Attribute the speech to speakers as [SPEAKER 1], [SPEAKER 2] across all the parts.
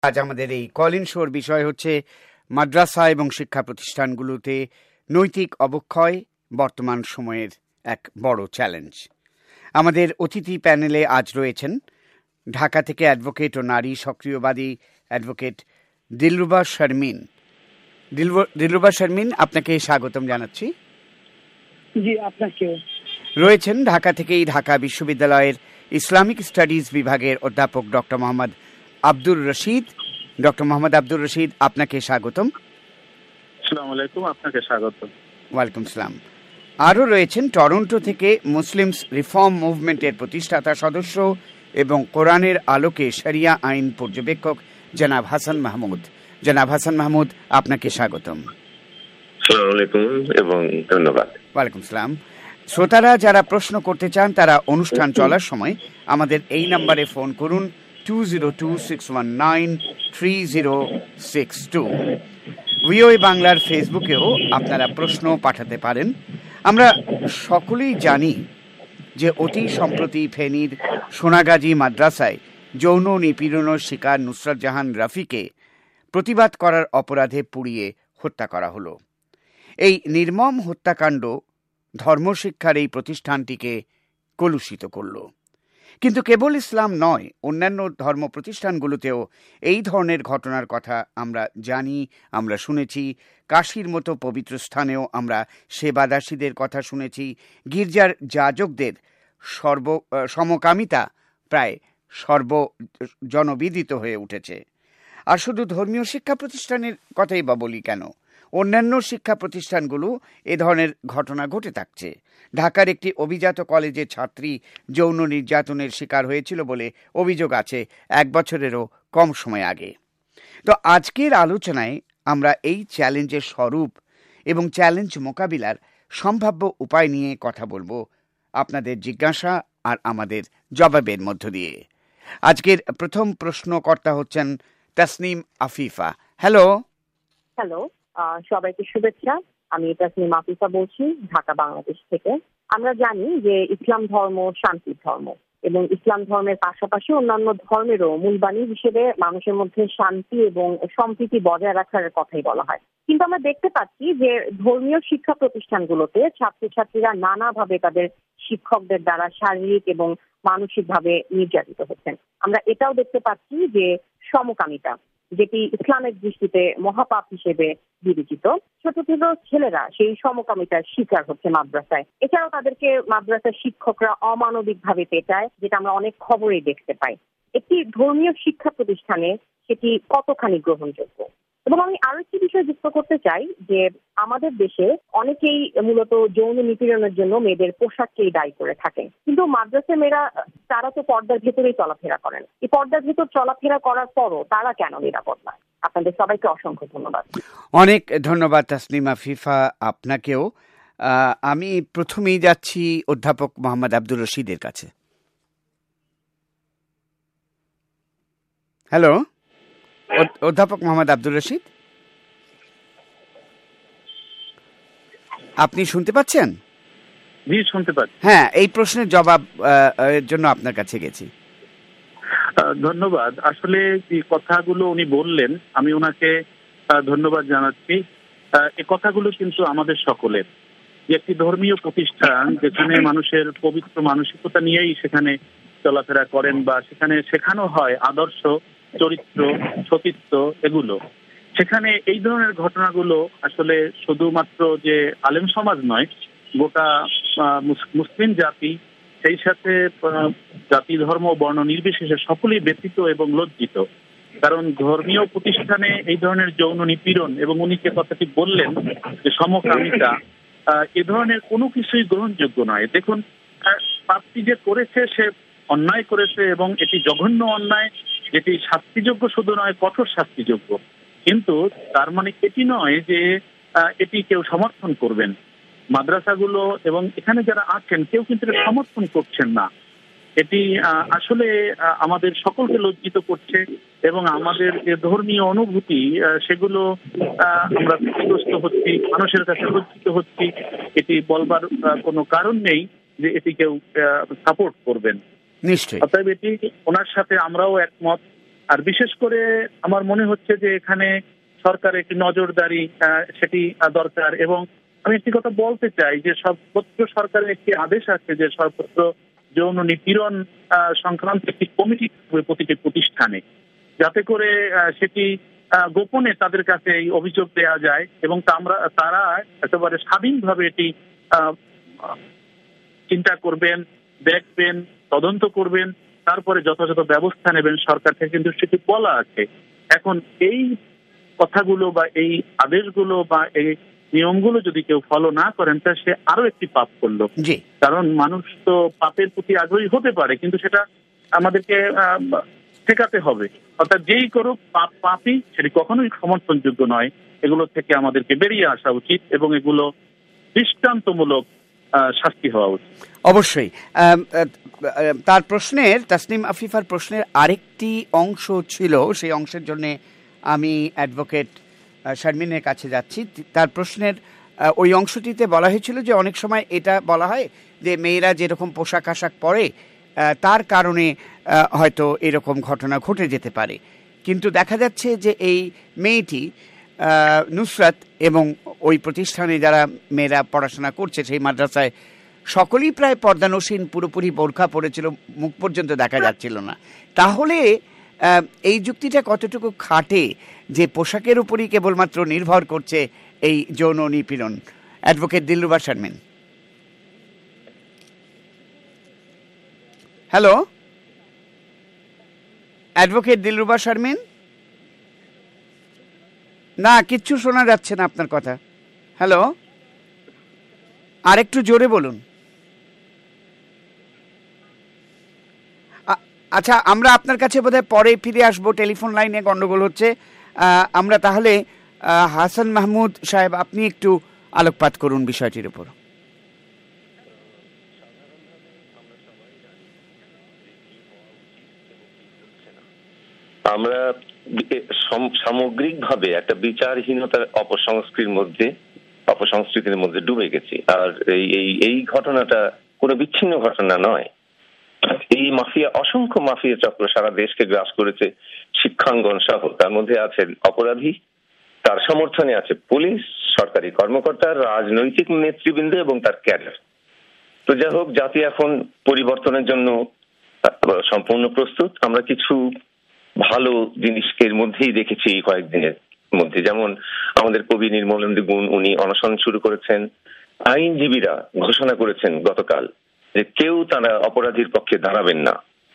[SPEAKER 1] আজ আমাদের এই কল ইন শোর বিষয় হচ্ছে মাদ্রাসা এবং শিক্ষা প্রতিষ্ঠানগুলোতে নৈতিক অবক্ষয় বর্তমান সময়ের এক বড় চ্যালেঞ্জ। আমাদের অতিথি প্যানেলে আজ রয়েছেন ঢাকা থেকে অ্যাডভোকেট ও নারী সক্রিয়বাদী অ্যাডভোকেট দিলরুবা শারমিন। দিলরুবা শারমিন, আপনাকে স্বাগতম জানাচ্ছি।
[SPEAKER 2] জি, আপনাকে।
[SPEAKER 1] রয়েছেন ঢাকা থেকেই ঢাকা বিশ্ববিদ্যালয়ের ইসলামিক স্টাডিজ বিভাগের অধ্যাপক ডক্টর মোহাম্মদ আব্দুর রশিদ। ডক্টর মোহাম্মদ আব্দুর রশিদ, আপনাকে স্বাগতম।
[SPEAKER 3] আসসালামু আলাইকুম, আপনাকে স্বাগতম।
[SPEAKER 1] ওয়ালাইকুম সালাম। আরও রয়েছেন টরন্টো থেকে মুসলিমস রিফর্ম মুভমেন্টের প্রতিষ্ঠাতা সদস্য এবং কোরআনের আলোকে শরিয়া আইন পর্যবেক্ষক জনাব হাসান মাহমুদ। জনাব হাসান মাহমুদ, আপনাকে স্বাগতম।
[SPEAKER 4] আসসালামু আলাইকুম এবং ধন্যবাদ।
[SPEAKER 1] ওয়ালাইকুম সালাম। শ্রোতারা যারা প্রশ্ন করতে চান তারা অনুষ্ঠান চলার সময় আমাদের এই নম্বরে ফোন করুন 2026193062। ভিওএ বাংলার ফেসবুকেও আপনারা প্রশ্ন পাঠাতে পারেন। আমরা সকলেই জানি যে অতি সম্প্রতি ফেনীর সোনাগাজী মাদ্রাসায় যৌন নিপীড়নের শিকার নুসরাত জাহান রাফিকে প্রতিবাদ করার অপরাধে পুড়িয়ে হত্যা করা হলো। এই নির্মম হত্যাকাণ্ড ধর্মশিক্ষার এই প্রতিষ্ঠানটিকে কলুষিত করল। কিন্তু কেবল ইসলাম নয়, অন্যান্য ধর্ম প্রতিষ্ঠানগুলোতেও এই ধরনের ঘটনার কথা আমরা জানি, আমরা শুনেছি। কাশীর মতো পবিত্র স্থানেও আমরা সেবাদাসীদের কথা শুনেছি। গির্জার যাজকদের সমকামিতা প্রায় সর্বজনবিদিত হয়ে উঠেছে। আর শুধু ধর্মীয় শিক্ষা প্রতিষ্ঠানের কথাই বা বলি কেন, অন্যান্য শিক্ষা প্রতিষ্ঠানগুলো এ ধরনের ঘটনা ঘটে থাকছে। ঢাকার একটি অভিজাত কলেজের ছাত্রী যৌন নির্যাতনের শিকার হয়েছিল বলে অভিযোগ আছে 1 বছরেরও কম সময় আগে। তো আজকের আলোচনায় আমরা এই চ্যালেঞ্জের স্বরূপ এবং চ্যালেঞ্জ মোকাবিলার সম্ভাব্য উপায় নিয়ে কথা বলবো, আপনাদের জিজ্ঞাসা আর আমাদের জবাবের মধ্য দিয়ে। আজকের প্রথম প্রশ্নকর্তা হচ্ছেন তাসনিম আফিফা। হ্যালো।
[SPEAKER 2] সবাইকে শুভেচ্ছা। আমি তাসনিম আফিফা বলছি ঢাকা, বাংলাদেশ থেকে। আমরা জানি যে ইসলাম ধর্ম শান্তির ধর্ম এবং ইসলাম ধর্মের পাশাপাশি অন্যান্য ধর্মেরও মূলবাণী হিসেবে মানুষের মধ্যে শান্তি এবং সম্প্রীতি বজায় রাখার কথাই বলা হয়। কিন্তু আমরা দেখতে পাচ্ছি যে ধর্মীয় শিক্ষা প্রতিষ্ঠানগুলোতে ছাত্রছাত্রীরা নানাভাবে তাদের শিক্ষকদের দ্বারা শারীরিক এবং মানসিকভাবে নির্যাতিত হচ্ছেন। আমরা এটাও দেখতে পাচ্ছি যে সমকামিতা, যেটি ইসলামের দৃষ্টিতে মহাপাপ হিসেবে বিবেচিত, ছোট ছোট ছেলেরা সেই সমকামিতার শিকার হচ্ছে মাদ্রাসায়। এছাড়াও তাদেরকে মাদ্রাসার শিক্ষকরা অমানবিক ভাবে পেটায়, যেটা আমরা অনেক খবরেই দেখতে পাই। একটি ধর্মীয় শিক্ষা প্রতিষ্ঠানে সেটি কতখানি গ্রহণযোগ্য? এবং আমি আরো একটি বিষয় যুক্ত করতে চাই যে আমাদের দেশে অনেকেই মূলত যৌন নিপীড়নের জন্য মেয়েদের পোশাককেই দায়ী করে থাকেন, কিন্তু মাদ্রাসা মেয়েরা তারা তো পর্দার ভেতরেই চলাফেরা করেন। এই পর্দার ভেতর চলাফেরা করার পরও তারা কেন নিরাপদ নয়? আপনাদের সবাইকে অসংখ্য ধন্যবাদ।
[SPEAKER 1] অনেক ধন্যবাদ তাসনিমা ফিফা, আপনাকেও। আমি প্রথমেই যাচ্ছি অধ্যাপক মোহাম্মদ আব্দুর রশিদের কাছে। হ্যালো অধ্যাপক মোহাম্মদ আব্দুর রশিদ, আপনি শুনতে পাচ্ছেন?
[SPEAKER 3] জি, শুনতে পাচ্ছি।
[SPEAKER 1] হ্যাঁ, এই প্রশ্নের জবাব এর জন্য আপনার কাছে গেছি।
[SPEAKER 3] ধন্যবাদ। আসলে এই কথাগুলো উনি বললেন, আমি ওনাকে ধন্যবাদ জানাচ্ছি। এই কথাগুলো কিন্তু আমাদের সকলের। একটি ধর্মীয় প্রতিষ্ঠান যেখানে মানুষের পবিত্র মানসিকতা নিয়েই সেখানে চলাফেরা করেন বা সেখানে শেখানো হয় আদর্শ, চরিত্র, সতীত্ব, এগুলো, সেখানে এই ধরনের ঘটনাগুলো আসলে শুধুমাত্র যে আলেম সমাজ নয়, গোটা মুসলিম জাতি, সেই সাথে জাতি ধর্ম বর্ণ নির্বিশেষে সকলেই ব্যথিত এবং লজ্জিত। কারণ ধর্মীয় প্রতিষ্ঠানে এই ধরনের যৌন নিপীড়ন এবং উনি যে কথাটি বললেন যে সমকামিতা, এ ধরনের কোনো কিছুই গ্রহণযোগ্য নয়। দেখুন, পাপটি যে করেছে সে অন্যায় করেছে এবং এটি জঘন্য অন্যায়, যেটি শাস্তিযোগ্য শুধু নয়, কঠোর শাস্তিযোগ্য। কিন্তু তার মানে এটি নয় যে এটি কেউ সমর্থন করবেন। মাদ্রাসাগুলো এবং এখানে যারা আছেন কেউ কিন্তু এটা সমর্থন করছেন না। এটি আসলে আমাদের সকলকে লজ্জিত করছে এবং আমাদের যে ধর্মীয় অনুভূতি সেগুলো আমরা ক্ষতিগ্রস্ত হচ্ছি, মানুষের কাছে লজ্জিত হচ্ছি। এটি বলবার কোনো কারণ নেই যে এটি কেউ সাপোর্ট করবেন।
[SPEAKER 1] নিশ্চয়ই।
[SPEAKER 3] অতএব এটি ওনার সাথে আমরাও একমত। আর বিশেষ করে আমার মনে হচ্ছে যে এখানে সরকারের একটি নজরদারি সেটি দরকার। এবং আমি একটি কথা বলতে চাই যে সর্বত্র সরকারের একটি আদেশ আছে যে সর্বত্র যৌন নিপীড়ন সংক্রান্ত একটি কমিটি থাকবে প্রতিটি প্রতিষ্ঠানে, যাতে করে সেটি গোপনে তাদের কাছে এই অভিযোগ দেওয়া যায় এবং তারা একেবারে স্বাধীনভাবে এটি চিন্তা করবেন, দেখবেন, তদন্ত করবেন, তারপরে যথাযথ ব্যবস্থা নেবেন সরকার থেকে। কিন্তু সেটি বলা আছে। এখন এই কথাগুলো বা এই আদেশগুলো বা এই নিয়মগুলো যদি কেউ ফলো না করেন তাহলে সে আরো একটি পাপ করলো। কারণ মানুষ তো পাপের প্রতি আগ্রহী হতে পারে, কিন্তু সেটা আমাদেরকে ঠেকাতে হবে। অর্থাৎ যেই করুক পাপই, সেটি কখনোই সমর্থনযোগ্য নয়। এগুলো থেকে আমাদেরকে বেরিয়ে আসা উচিত এবং এগুলো দৃষ্টান্তমূলক শাস্তি হওয়া উচিত।
[SPEAKER 1] অবশ্যই। তার প্রশ্নের, তাসনিম আফিফার প্রশ্নের আরেকটি অংশ ছিল, সেই অংশের জন্য আমি অ্যাডভোকেট শারমিনের কাছে যাচ্ছি। তার প্রশ্নের ওই অংশটিতে বলা হয়েছিল যে অনেক সময় এটা বলা হয় যে মেয়েরা যেরকম পোশাক আশাক পরে তার কারণে হয়তো এরকম ঘটনা ঘটে যেতে পারে, কিন্তু দেখা যাচ্ছে যে এই মেয়েটি নুসরাত এবং ওই প্রতিষ্ঠানে যারা মেয়েরা পড়াশোনা করছে সেই মাদ্রাসায় সকলেই প্রায় পর্দানসীন, পুরোপুরি বোরখা পড়েছিল, মুখ পর্যন্ত দেখা যাচ্ছিল না। তাহলে এই যুক্তিটা কতটুকু খাটে যে পোশাকের উপরই কেবলমাত্র নির্ভর করছে এই যৌন নিপীড়ন? Advocate Dilruba Sharmin. Hello advocate Dilruba Sharmin, না কিচ্ছু শোনা যাচ্ছে না আপনার কথা। হ্যালো, আরেকটু জোরে বলুন। আচ্ছা, আমরা আপনার কাছে বোধহয় পরে ফিরে আসবো, টেলিফোন লাইনে গন্ডগোল হচ্ছে। আমরা তাহলে হাসান মাহমুদ সাহেব, আপনি একটু আলোকপাত করুন বিষয়টির উপর।
[SPEAKER 4] আমরা সামগ্রিকভাবে একটা বিচারহীনতার অপসংস্কৃতির মধ্যে ডুবে গেছি। আর এই ঘটনাটা কোনো বিচ্ছিন্ন ঘটনা নয়। এই মাফিয়া, অসংখ্য মাফিয়া চক্র সারা দেশকে গ্রাস করেছে, শিক্ষাঙ্গন সহ। তার মধ্যে আছেন অপরাধী, তার সমর্থনে আছে পুলিশ, সরকারি কর্মকর্তা, রাজনৈতিক নেতৃবৃন্দ এবং তার ক্যাডার। তো যাই হোক, জাতি এখন পরিবর্তনের জন্য সম্পূর্ণ প্রস্তুত। আমরা কিছু ভালো জিনিসকে এর মধ্যেই দেখেছি এই কয়েকদিনের মধ্যে। যেমন আমাদের কবি নির্মলেন্দু গুণ, উনি অনশন শুরু করেছেন। আইনজীবীরা ঘোষণা করেছেন গতকাল যে কেউ তারা অপরাধীর পক্ষে দাঁড়াবেন না।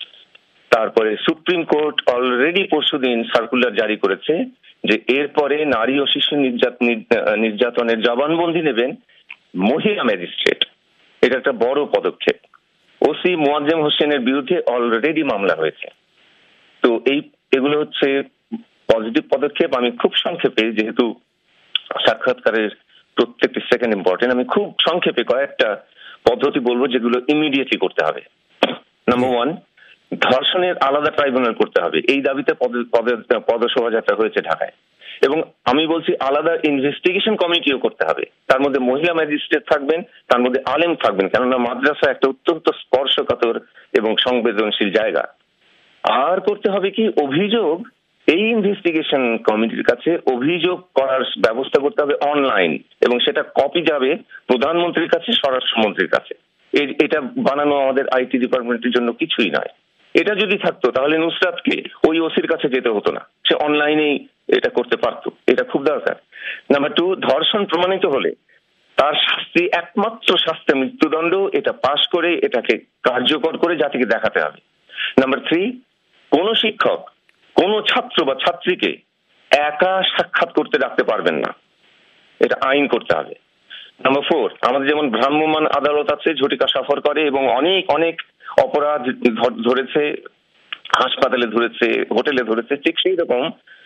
[SPEAKER 4] তারপরে সুপ্রিম কোর্ট অলরেডি পরশুদিন সার্কুলার জারি করেছে যে এরপরে নারী ও শিশু নির্যাতনের জবানবন্দি নেবেন মহিলা ম্যাজিস্ট্রেট। এটা একটা বড় পদক্ষেপ। ওসি মোয়াজ্জেম হোসেনের বিরুদ্ধে অলরেডি মামলা হয়েছে। তো এগুলো হচ্ছে পজিটিভ পদক্ষেপ। আমি খুব সংক্ষেপে, যেহেতু সাক্ষাৎকারের প্রত্যেকটি সেকেন্ড ইম্পর্টেন্ট, আমি খুব সংক্ষেপে কয়েকটা পদ্ধতি বলবো যেগুলো ইমিডিয়েটলি করতে হবে। নাম্বার 1, ধর্ষণের আলাদা ট্রাইব্যুনাল করতে হবে। এই দাবিতে পদশোভাযাত্রা হয়েছে ঢাকায়, এবং আমি বলছি আলাদা ইনভেস্টিগেশন কমিটিও করতে হবে। তার মধ্যে মহিলা ম্যাজিস্ট্রেট থাকবেন, তার মধ্যে আলেম থাকবেন, কেননা মাদ্রাসা একটা অত্যন্ত স্পর্শকাতর এবং সংবেদনশীল জায়গা। আর করতে হবে কি, অভিযোগ এই ইনভেস্টিগেশন কমিটির কাছে অভিযোগ করার ব্যবস্থা করতে হবে অনলাইন, এবং সেটা কপি যাবে প্রধানমন্ত্রীর কাছে, স্বরাষ্ট্রমন্ত্রীর কাছে। এটা বানানো আমাদের আইটি ডিপার্টমেন্টের জন্য কিছুই নয়। এটা যদি থাকতো তাহলে নুসরাতকে ওই ওসির কাছে যেতে হতো না, সে অনলাইনেই এটা করতে পারতো। এটা খুব দরকার। নাম্বার 2, ধর্ষণ প্রমাণিত হলে তার শাস্তি, একমাত্র শাস্তি মৃত্যুদণ্ড। এটা পাশ করে এটাকে কার্যকর করে জাতিকে দেখাতে হবে। নাম্বার 3, কোন শিক্ষক কোন ছাত্র বা ছাত্রীকে একা সাক্ষাৎ করতে রাখতে পারবেন না, এটা আইন করতে হবে। নাম্বার 4, আমাদের যেমন ভ্রাম্যমাণ আদালত আছে, ঝটিকা সফর করে এবং অনেক অনেক অপরাধ ধরেছে, হাসপাতালে ধরেছে, হোটেলে ধরেছে, ঠিক সেই রকম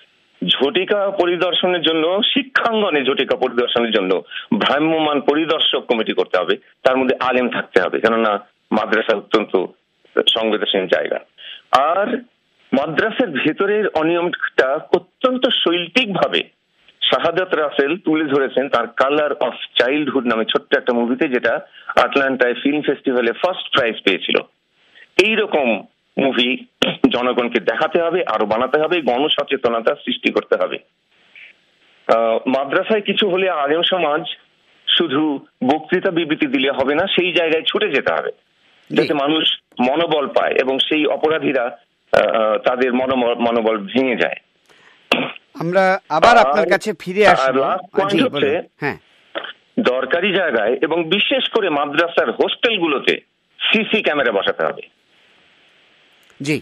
[SPEAKER 4] ঝটিকা পরিদর্শনের জন্য, শিক্ষাঙ্গনে ঝটিকা পরিদর্শনের জন্য ভ্রাম্যমাণ পরিদর্শক কমিটি করতে হবে। তার মধ্যে আলেম থাকতে হবে, কেননা মাদ্রাসা অত্যন্ত সংবেদনশীল জায়গা। আর মাদ্রাসার ভেতরের অনিয়মটা অত্যন্ত শৈল্পিক ভাবে শাহাদাত রাসেল তুলে ধরেছেন তার কালার অফ চাইল্ডহুড নামে ছোট্ট একটা মুভিতে, যেটা আটলান্টায় ফিল্ম ফেস্টিভ্যালে ফার্স্ট প্রাইজ পেয়েছিল। এইরকম মুভি জনগণকে দেখাতে হবে, আরো বানাতে হবে, গণসচেতনতা সৃষ্টি করতে হবে। মাদ্রাসায় কিছু হলে আলেম সমাজ শুধু বক্তৃতা বিবৃতি দিলে হবে না, সেই জায়গায় ছুটে যেতে হবে যাতে মানুষ মনোবল পায় এবং সেই অপরাধীরা তাদের মনোবল ভেঙে যায়।
[SPEAKER 1] আমরা আবার আপনার কাছে ফিরে আসবো।
[SPEAKER 4] হ্যাঁ, দরকারি জায়গায় এবং বিশেষ করে মাদ্রাসার হোস্টেলগুলোতে সিসি ক্যামেরা বসাতে হবে।
[SPEAKER 1] জি,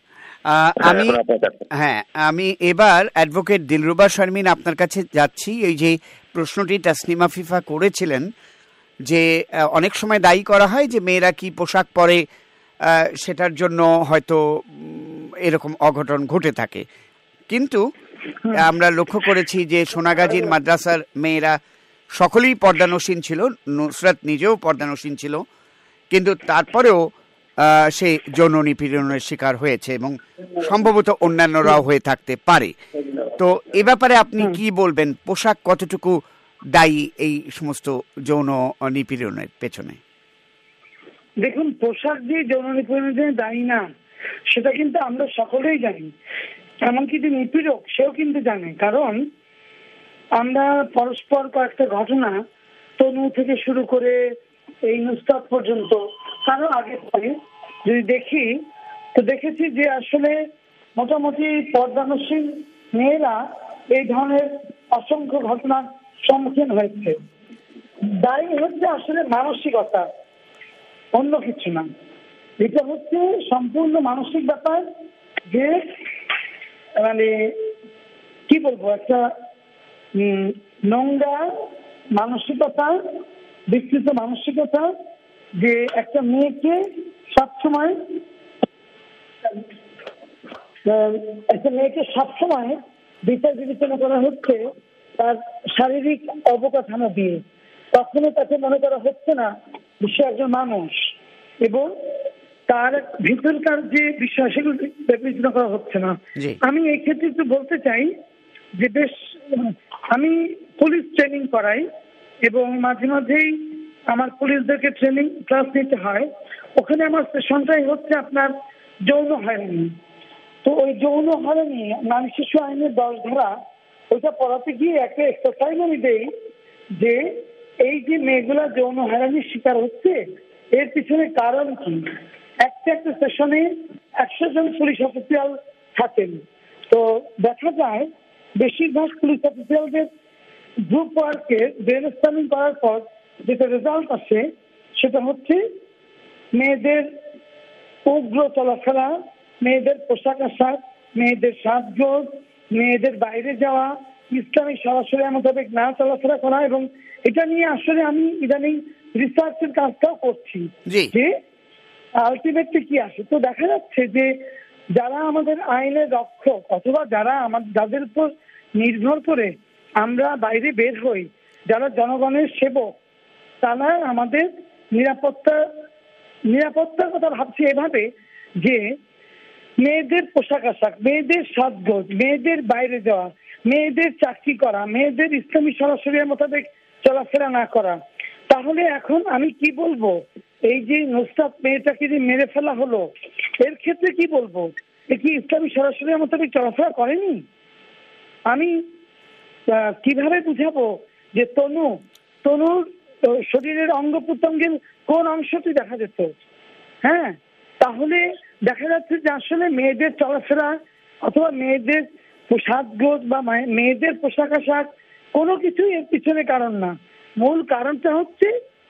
[SPEAKER 1] আমি এবার অ্যাডভোকেট দিলরুবা শারমিন আপনার কাছে যাচ্ছি। এই যে প্রশ্নটি তাসনিম আফিফা করেছিলেন যে অনেক সময় দায়ী করা হয় যে মেয়েরা কি পোশাক পরে সেটার জন্য হয়তো এরকম অঘটন ঘটে থাকে, কিন্তু আমরা লক্ষ্য করেছি যে সোনাগাজীর মাদ্রাসার মেয়েরা সকলেই পর্দানসীন ছিল, নুসরাত নিজেও পর্দানসীন ছিল, কিন্তু তারপরেও সে যৌন নিপীড়নের শিকার হয়েছে এবং সম্ভবত অন্যান্যরাও হয়ে থাকতে পারে। তো এ ব্যাপারে আপনি কি বলবেন, পোশাক কতটুকু দায়ী এই সমস্ত যৌন নিপীড়নের পেছনে?
[SPEAKER 5] দেখুন, পোশাক দিয়ে যৌন নিপীড়নের জন্য দায়ী না সেটা কিন্তু আমরা সকলেই জানি, এমনকি যে নিপীড়ক সেও কিন্তু জানে। কারণ আমরা পরস্পর কয়েকটা ঘটনা, তনু থেকে শুরু করে এই নুসরাত পর্যন্ত কারো আগে পরে যদি দেখি, তো দেখেছি যে আসলে মোটামুটি পর্দানসীন মেয়েরা এই ধরনের অসংখ্য ঘটনার সম্মুখীন হয়েছে। দায়ী হচ্ছে আসলে মানসিকতা, অন্য কিছু না। এটা হচ্ছে সম্পূর্ণ মানসিক ব্যাপার যে মানে কি বলবো, একটা নোংরা মানসিকতা, বিকৃত মানসিকতা, যে একটা মেয়েকে সবসময় বিচার বিবেচনা করা হচ্ছে তার শারীরিক অবকাঠামো দিয়ে, কখনো তাকে মনে করা হচ্ছে না সে একজন মানুষ এবং তার ভিতরকার যে বিষয় সেগুলো বিবেচনা করা হচ্ছে না। আমি এই ক্ষেত্রে একটু বলতে চাই যে বেশ আমি পুলিশ ট্রেনিং করাই এবং মাঝে মাঝেই আমার পুলিশদেরকে ট্রেনিং ক্লাস নিতে হয়। ওখানে আমার সেশনটাই হচ্ছে আপনার যৌন হয়রানি। তো ওই যৌন হয়রানি নারী শিশু আইনের 10 ধারা ওইটা পড়াতে গিয়ে একটা এক্সারসাইজ আমি দেই যে এই যে মেয়েগুলা যৌন হয়রানির শিকার হচ্ছে এর পিছনে কারণ কি। একটা সেশনে 100 জন পুলিশ অফিসিয়াল থাকেন, তো দেখা যায় বেশিরভাগ পুলিশ অফিসিয়ালদের গ্রুপ ওয়ার্কে ব্রেন স্টর্মিং করার পর যেটা রেজাল্ট আসে সেটা হচ্ছে মেয়েদের উগ্র চলাফেরা, মেয়েদের পোশাক আশাক, মেয়েদের সাজগোজ, মেয়েদের বাইরে যাওয়া, ইসলামিক সরাসরি মোতাবেক না চলাফেরা করা। এবং এটা নিয়ে আসলে আমি ইদানিং রিসার্চের কাজটাও করছি যে আলটিমেটলি কি আসে। তো দেখা যাচ্ছে যে যারা আমাদের আইনের রক্ষক অথবা যারা যাদের উপর নির্ভর করে আমরা বাইরে বের হই, যারা জনগণের সেবক, তারা আমাদের নিরাপত্তার কথা ভাবছে এভাবে যে মেয়েদের পোশাক আশাক, মেয়েদের সাজগোজ, মেয়েদের বাইরে যাওয়া, মেয়েদের চাকরি করা, মেয়েদের ইসলামী সরাসরি মোতাবেক চলাফেরা না করা। তাহলে এখন আমি কি বলবো, এই যে নুসরাত মেয়েটাকে যে মেরে ফেলা হলো এর ক্ষেত্রে কি বলবো, এ কি ইসলামী সরাসরি মোতাবেক চলাফেরা করেনি? আমি কিভাবে বুঝাবো যে তনুর শরীরের অঙ্গ প্রত্যঙ্গের কোন অংশটি দেখা যেত? হ্যাঁ, তাহলে দেখা যাচ্ছে যে আসলে মেয়েদের চলাফেরা অথবা মেয়েদের সাজগোজ বা মেয়েদের পোশাক আশাক কোনো কিছুই এর পিছনে কারণ না। মূল কারণটা হচ্ছে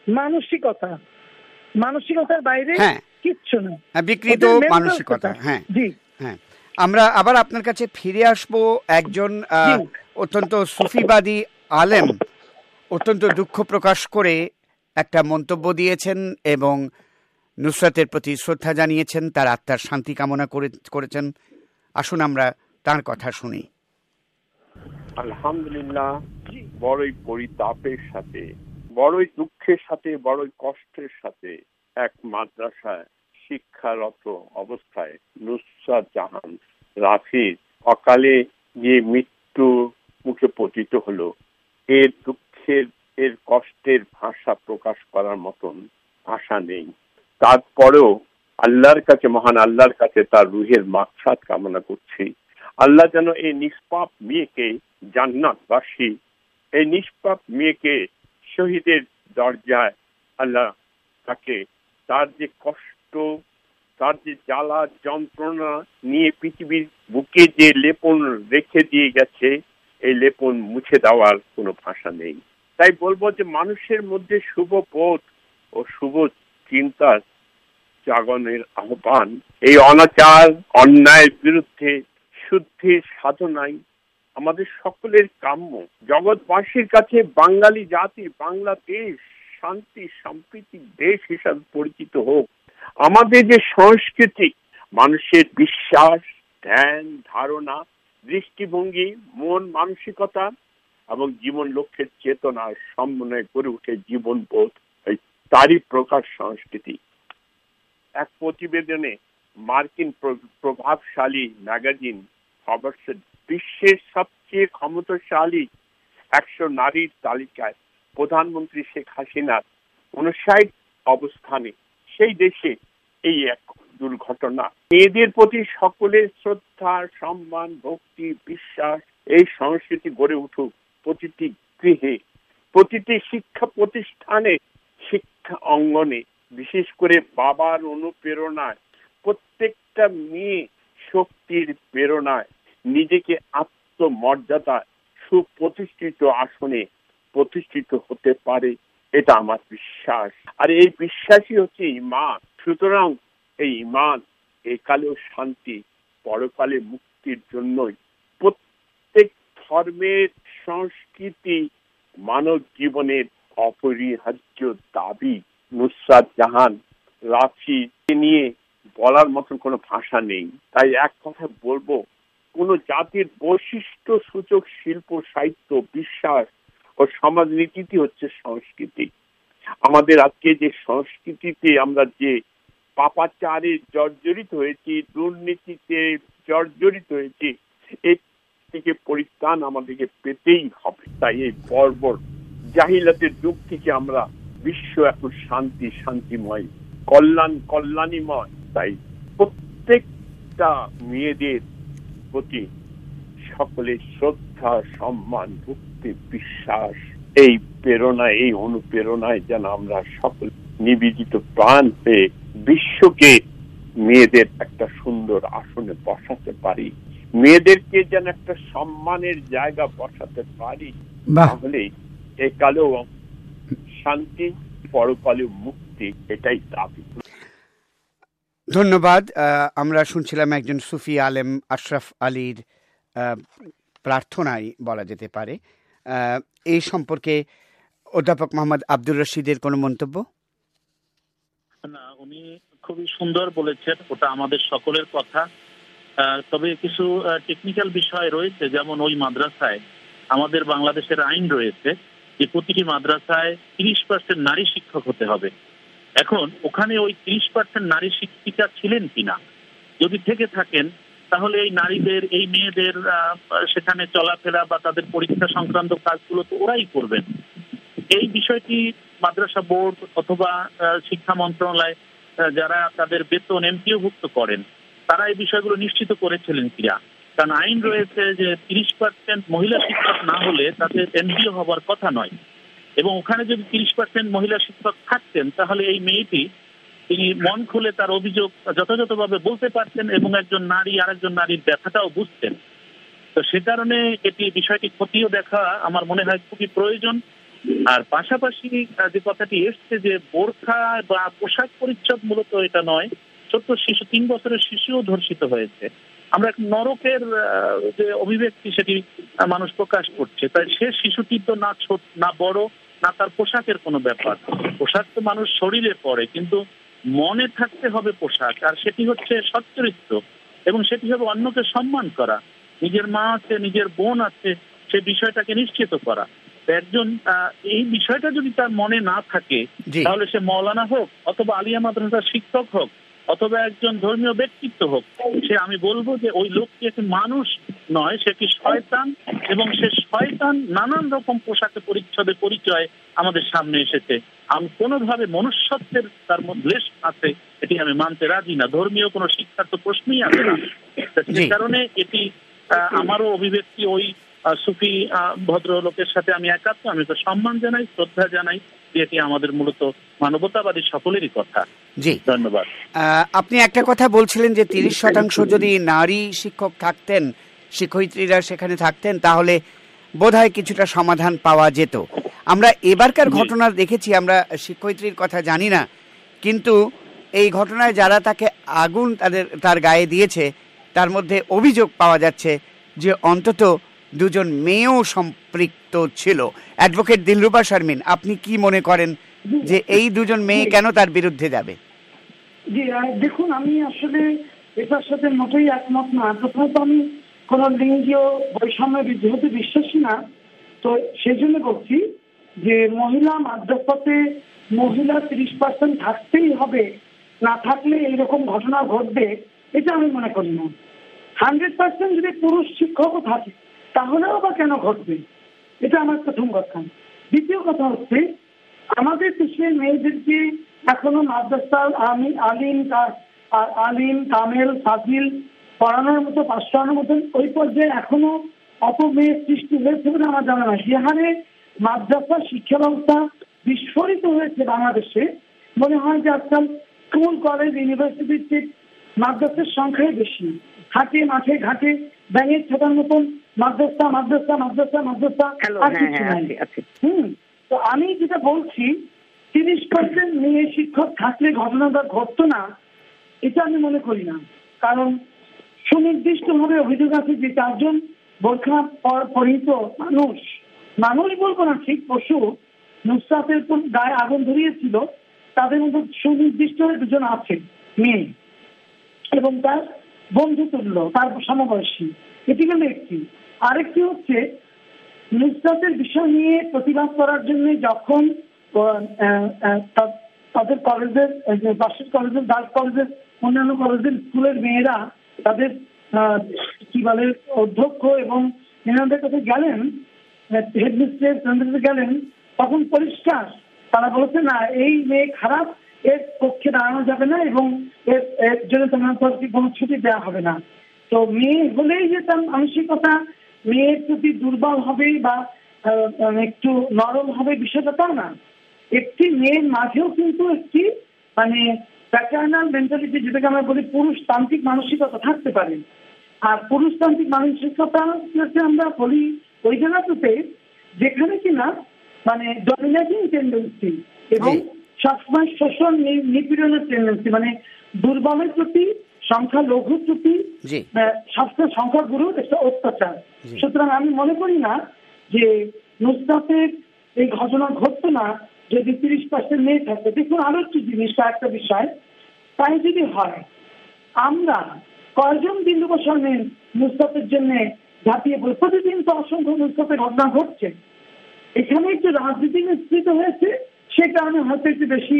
[SPEAKER 5] মানসিকতার বাইরে কিচ্ছু না,
[SPEAKER 1] বিকৃত মানসিকতা। হ্যাঁ জি, হ্যাঁ। আমরা আবার আপনার কাছে ফিরে আসবো। একজন অত্যন্ত সুফিবাদী আলেম অত্যন্ত দুঃখ প্রকাশ করে একটা মন্তব্য দিয়েছেন এবং নুসরাতের প্রতি শ্রদ্ধা জানিয়েছেন, তার আত্মার শান্তি কামনা করেছেন। আসুন আমরা তার কথা শুনি।
[SPEAKER 6] আলহামদুলিল্লাহ, বড়ই পরিতাপের সাথে, বড়ই দুঃখের সাথে, বড়ই কষ্টের সাথে এক মাদ্রাসায় শিক্ষারত অবস্থায় নুসরাত জাহান রাফির অকালে যে মৃত্যু মুখে পতিত হলো, এর দুঃখের, এর কষ্টের ভাষা প্রকাশ করার মতন ভাষা নেই। তারপরেও আল্লাহর কাছে, মহান আল্লাহর কাছে তার রুহের মাগফিরাত কামনা করছি। আল্লাহ যেন এই নিষ্পাপ মেয়েকে জান্নাতবাসী, এই নিষ্পাপ মেয়েকে শহীদের দরজায় আল্লাহ তাকে, তার যে কষ্ট, তার যে জ্বালা যন্ত্রণা নিয়ে পৃথিবীর বুকে যে লেপন রেখে দিয়ে গেছে, এই লেপন মুছে দেওয়ার কোনো ভাষা নেই। তাই বলবো যে মানুষের মধ্যে শুভ বোধ ও শুভ চিন্তার জাগরণের আহ্বান, এই অনাচার অন্যায়ের বিরুদ্ধে শুদ্ধির সাধনাই আমাদের সকলের কাম্য। জগৎবাসীর কাছে বাঙালি জাতি, বাংলাদেশ শান্তি সাম্প্রতিক দেশ হিসাবে পরিচিত হোক। আমাদের যে সংস্কৃতি, মানুষের বিশ্বাস, ধ্যান, ধারণা, দৃষ্টিভঙ্গি, মন মানসিকতা এবং জীবন লক্ষ্যের চেতনার সমন্বয়ে গড়ে উঠে জীবনবোধ, তারই প্রকাশ সংস্কৃতি। এক প্রতিবেদনে মার্কিন প্রভাবশালী ম্যাগাজিন ফোর্বসের বিশ্বের সবচেয়ে ক্ষমতাশালী 100 নারীর তালিকায় প্রধানমন্ত্রী শেখ হাসিনার 59 অবস্থানে, সেই দেশে এই এক দুর্ঘটনা। মেয়েদের প্রতি সকলের শ্রদ্ধা, সম্মান, ভক্তি, বিশ্বাস, এই সংস্কৃতি গড়ে উঠুক প্রতিটি গৃহে, প্রতিটি শিক্ষা প্রতিষ্ঠানে, শিক্ষা অঙ্গনে, বিশেষ করে বাবার অনুপ্রেরণায়, প্রত্যেকটা মেয়ে শক্তির প্রেরণায় নিজেকে আত্মমর্যাদা সুপ্রতিষ্ঠিত আসনে প্রতিষ্ঠিত হতে পারে, এটা আমার বিশ্বাস। আর এই বিশ্বাসই হচ্ছে ঈমান। সুতরাং এই ঈমান একালেও শান্তি, পরকালে মুক্তির জন্যই। প্রত্যেক ধর্মের সংস্কৃতি মানব জীবনের অপরিহার্য দাবি। নুসরাত জাহান রাঁচি নিয়ে বলার মতন কোনো ভাষা নেই। তাই এক কথা বলবো, কোন জাতির বৈশিষ্ট্য সূচক শিল্প, সাহিত্য, বিশ্বাস ও সমাজনীতি হচ্ছে সংস্কৃতি। আমাদের আজকে যে সংস্কৃতিতে আমরা যে পাপাচারে জর্জরিত হয়েছি, দুর্নীতিতে জর্জরিত হয়েছি, এর থেকে পরিত্রাণ আমাদেরকে পেতেই হবে। তাই এই বর্বর জাহিলাতের যুগ থেকে আমরা বিশ্ব এখন শান্তিময়, কল্যাণীময়। তাই প্রত্যেকটা মেয়েদের প্রতি সকলের শ্রদ্ধা, সম্মান, ভক্তি, বিশ্বাস, এই প্রেরণায়, এই অনুপ্রেরণায় যেন আমরা সকল নিবেদিত প্রাণ পেয়ে বিশ্বকে মেয়েদের একটা সুন্দর আসনে বসাতে পারি, মেয়েদেরকে যেন একটা সম্মানের জায়গা বসাতে পারি, তাহলে একালেও শান্তি, পরকালেও মুক্তি, এটাই দাবি।
[SPEAKER 1] ধন্যবাদ। আমরা শুনছিলাম একজন সুফি আলেম আশরাফ আলীর প্রার্থনাই বলা যেতে পারে। এই সম্পর্কে অধ্যাপক মোহাম্মদ আব্দুর রশিদের কোনো মন্তব্য?
[SPEAKER 3] না, উনি খুবই সুন্দর বলেছেন, ওটা আমাদের সকলের কথা। তবে কিছু টেকনিক্যাল বিষয় রয়েছে, যেমন ওই মাদ্রাসায় আমাদের বাংলাদেশের আইন রয়েছে যে প্রতিটি মাদ্রাসায় 30% নারী শিক্ষক হতে হবে। এখন ওখানে ওই 30% নারী শিক্ষিকা ছিলেন কিনা, যদি থেকে থাকেন তাহলে এই নারীদের, এই মেয়েদের সেখানে চলাফেরা বা তাদের পরীক্ষা সংক্রান্ত কাজগুলো তো ওরাই করবেন। এই বিষয়টি মাদ্রাসা বোর্ড অথবা শিক্ষা মন্ত্রণালয় যারা তাদের বেতন এমপিওভুক্ত করেন, তারা এই বিষয়গুলো নিশ্চিত করেছিলেন কিনা। কারণ আইন রয়েছে যে 30% মহিলা শিক্ষক না হলে তাদের এমপিও হবার কথা নয়। এবং ওখানে যদি 30% মহিলা শিক্ষক থাকতেন তাহলে এই মেয়েটি, তিনি মন খুলে তার অভিযোগ যথাযথভাবে বলতে পারতেন এবং একজন নারী আরেকজন নারীর ব্যথাটাও বুঝতেন। তো সে কারণে বিষয়টি খতিয়ে দেখা আমার মনে হয় খুবই প্রয়োজন। আর পাশাপাশি যে কথাটি এসছে যে বোরখা বা পোশাক পরিচ্ছদ, মূলত এটা নয়, ছোট্ট শিশু, 3 বছরের শিশুও ধর্ষিত হয়েছে। আমরা এক নরকের যে অভিব্যক্তি সেটি মানুষ প্রকাশ করছে। তাই সে শিশুটি তো না ছোট না বড়, না তার পোশাকের কোনো ব্যাপার। পোশাক তো মানুষ শরীরে পরে, কিন্তু মনে থাকতে হবে পোশাক, আর সেটি হচ্ছে সচ্চরিত্র এবং সেটি হবে অন্যকে সম্মান করা। নিজের মা আছে, নিজের বোন আছে, সে বিষয়টাকে নিশ্চিত করা। একজন এই বিষয়টা যদি তার মনে না থাকে, তাহলে সে মাওলানা হোক অথবা আলিয়া মাদ্রাসার শিক্ষক হোক অথবা একজন ধর্মীয় ব্যক্তিত্ব হোক, সে, আমি বলবো যে ওই লোকটি একটি মানুষ নয়, সে কি শয়তান। এবং সে শয়তান নানান রকম পোশাকে পরিচ্ছদে পরিচয় আমাদের সামনে এসেছে। আমি কোনোভাবে মনুষ্যত্বের তার মধ্যে লেশ আছে এটি আমি মানতে রাজি না। ধর্মীয় কোনো শিক্ষার তো প্রশ্নই আসে না। সে কারণে এটি আমারও অভিব্যক্তি ওই সুফি ভদ্রলোকের সাথে আমি একাত্ম। আমি তো সম্মান জানাই, শ্রদ্ধা জানাই, এটি আমাদের মূলত মানবতাবাদী সকলেরই কথা।
[SPEAKER 1] জি,
[SPEAKER 3] ধন্যবাদ।
[SPEAKER 1] আপনি একটা কথা বলছিলেন যে 30% যদি নারী শিক্ষক থাকতেন, শিক্ষয়িত্রীরা সেখানে থাকতেন, তাহলে বোধহয় কিছুটা সমাধান পাওয়া যেত। আমরা এবারকার ঘটনা দেখেছি, আমরা শিক্ষয়িত্রীর কথা জানি না, কিন্তু এই ঘটনায় যারা তাকে আগুন তার গায়ে দিয়েছে তার মধ্যে অভিযোগ পাওয়া যাচ্ছে যে অন্তত 2 মেয়েও সম্পৃক্ত ছিল। অ্যাডভোকেট দিলরুবা শারমিন, আপনি কি মনে করেন যে এই 2 মেয়ে কেন তার বিরুদ্ধে যাবে?
[SPEAKER 5] জি, দেখুন, আমি আসলে এটার সাথে মোটেই একমত না। প্রথমত আমি কোন লিঙ্গীয় বৈষম্যের যেহেতু বিশ্বাসী না, তো সেই জন্য বলছি যে মহিলা মাদ্রাসাতে মহিলা 30% থাকতেই হবে, না থাকলে এইরকম ঘটনা ঘটবে, এটা আমি মনে করি না। 100% যদি পুরুষ শিক্ষকও থাকে তাহলেও বা কেন ঘটবে, এটা আমার প্রথম কথা। দ্বিতীয় কথা হচ্ছে, আমাদের দেশের মেয়েদেরকে এখনো মাদ্রাসা আলিম কামেল ফাজিল পড়ানোর মতো, পাশ করানোর মতন ওই পর্যায়ে এখনো অত মেয়ে সৃষ্টি হয়েছে বলে আমার জানা না। যে হারে মাদ্রাসা শিক্ষা ব্যবস্থা বিস্ফোরিত হয়েছে বাংলাদেশে, মনে হয় যে আজকাল স্কুল কলেজ ইউনিভার্সিটিতে মাদ্রাসার সংখ্যাই বেশি। হাটে মাঠে ঘাটে ব্যাঙের ছোটার মতন মাদ্রাসা মাদ্রাসা মাদ্রাসা মাদ্রাসা। তো আমি যেটা বলছি, 30% মেয়ে শিক্ষক থাকলে ঘটনাটা ঘটতো না, এটা আমি মনে করি না। কারণ সুনির্দিষ্টভাবে অভিযোগ আছে যে 4 জন বোরখা পরিহিত মানুষ বলবো না, ঠিক পশু নুসরাতের গায়ে আগুন ধরিয়েছিল, তাদের মধ্যে সুনির্দিষ্ট 2 জন আছে মেয়ে এবং তার বন্ধু তুল্য, তার সমবয়সী। এটি গেল একটি। আরেকটি হচ্ছে, নুসরাতের বিষয় নিয়ে প্রতিবাদ করার জন্য যখন তাদের কলেজের, বাসের কলেজের, গার্লস কলেজের, অন্যান্য কলেজের স্কুলের মেয়েরা তাদের কি বলে অধ্যক্ষ এবং এনাদের কাছে গেলেন, হেডমিস্ট্রেস গেলেন, তখন পরিষ্কার তারা বলেছে না, এই মেয়ে খারাপ, এর পক্ষে দাঁড়ানো যাবে না এবং এর জন্য তোমাদেরকে কোনো ছুটি দেওয়া হবে না। তো মেয়ে হলেই যে তার মানসিকতা মেয়ের প্রতি দুর্বল হবে বা একটু নরম হবে, বিষয়টা তা না। একটি মেয়ের মাঝেও কিন্তু একটি মানে প্যাটার্নাল মেন্টালিটি, যেটাকে আমরা বলি পুরুষতান্ত্রিক মানসিকতা থাকতে পারে। আর পুরুষতান্ত্রিক মানসিকতা আমরা বলি ওই জায়গাতে যেখানে কিনা মানে ডমিনেটিং টেন্ডেন্সি এবং সবসময় শোষণ নিপীড়নের টেন্ডেন্সি, মানে দুর্বলের প্রতি, সংখ্যালঘুর প্রতি সবসময় সংখ্যাগুরুর একটা অত্যাচার। সুতরাং আমি মনে করি না যে নুসরাতের এই ঘটনা ঘটতো না যদি 30% মেয়ে থাকতো। দেখুন, আরো একটি জিনিস, একটা বিষয়, তাই যদি হয়, আমরা কয়জন দিলরুবা শারমিন নুসরাতের জন্য ঝাঁপিয়ে পড়ে? প্রতিদিন তো অসংখ্য নুসরাতের ঘটনা ঘটছে। এখানে একটু রাজনীতি মিশ্রিত হয়েছে, সে কারণে হয়তো একটু বেশি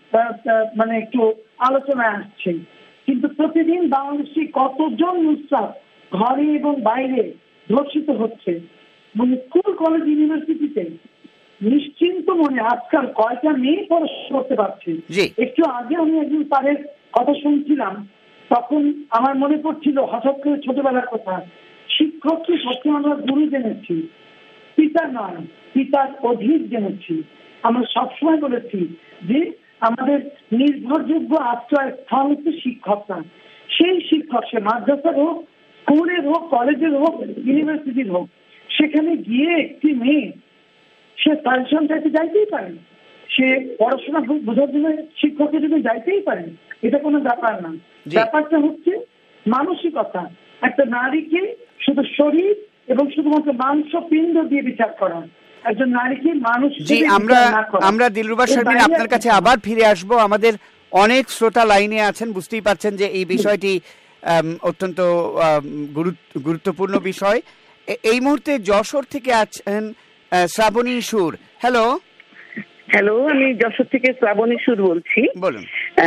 [SPEAKER 5] মানে একটু আলোচনায় আসছে। কিন্তু প্রতিদিন বাংলাদেশে কতজন নুসরাত ঘরে এবং বাইরে ধর্ষিত হচ্ছে, মানে স্কুল কলেজ ইউনিভার্সিটিতে নিশ্চিন্ত মনে আজকাল কয়টা মেয়ে পড়াশোনা করতে পারছে। একটু আগে আমি একজন তাদের কথা শুনছিলাম, তখন আমার মনে পড়ছিল হঠাৎ করে ছোটবেলার কথা। শিক্ষককে সবসময় আমরা গুরু জেনেছি, পিতা নয়, পিতার অধিক জেনেছি। আমরা সবসময় বলেছি যে আমাদের নির্ভরযোগ্য আশ্রয় স্থান হচ্ছে শিক্ষকরা। সেই শিক্ষক, সে মাদ্রাসার হোক, স্কুলের হোক, কলেজের হোক, ইউনিভার্সিটির হোক, সেখানে গিয়ে একটি মেয়ে সে সাজেশন চাইতে যাইতেই পারে, সে পড়াশোনা বোঝার জন্য শিক্ষকের জন্য যাইতেই পারে, এটা কোনো ব্যাপার না। ব্যাপারটা হচ্ছে মানসিকতা। একটা নারীকে শুধু শরীর এবং শুধুমাত্র মাংস পিণ্ড দিয়ে বিচার করা, একজন নারীকে মানুষ।
[SPEAKER 1] আমরা দিলরুবা শারমিন আপনার কাছে আবার ফিরে আসব। আমাদের অনেক শ্রোতা লাইনে আছেন, বুঝতেই পারছেন যে এই বিষয়টি অত্যন্ত গুরুত্বপূর্ণ বিষয়। এই মুহূর্তে যশোর থেকে আছেন শ্রাবণী সুর। হ্যালো।
[SPEAKER 7] হ্যালো, আমি যশোর থেকে শ্রাবণী সুর বলছি।
[SPEAKER 1] বলুন।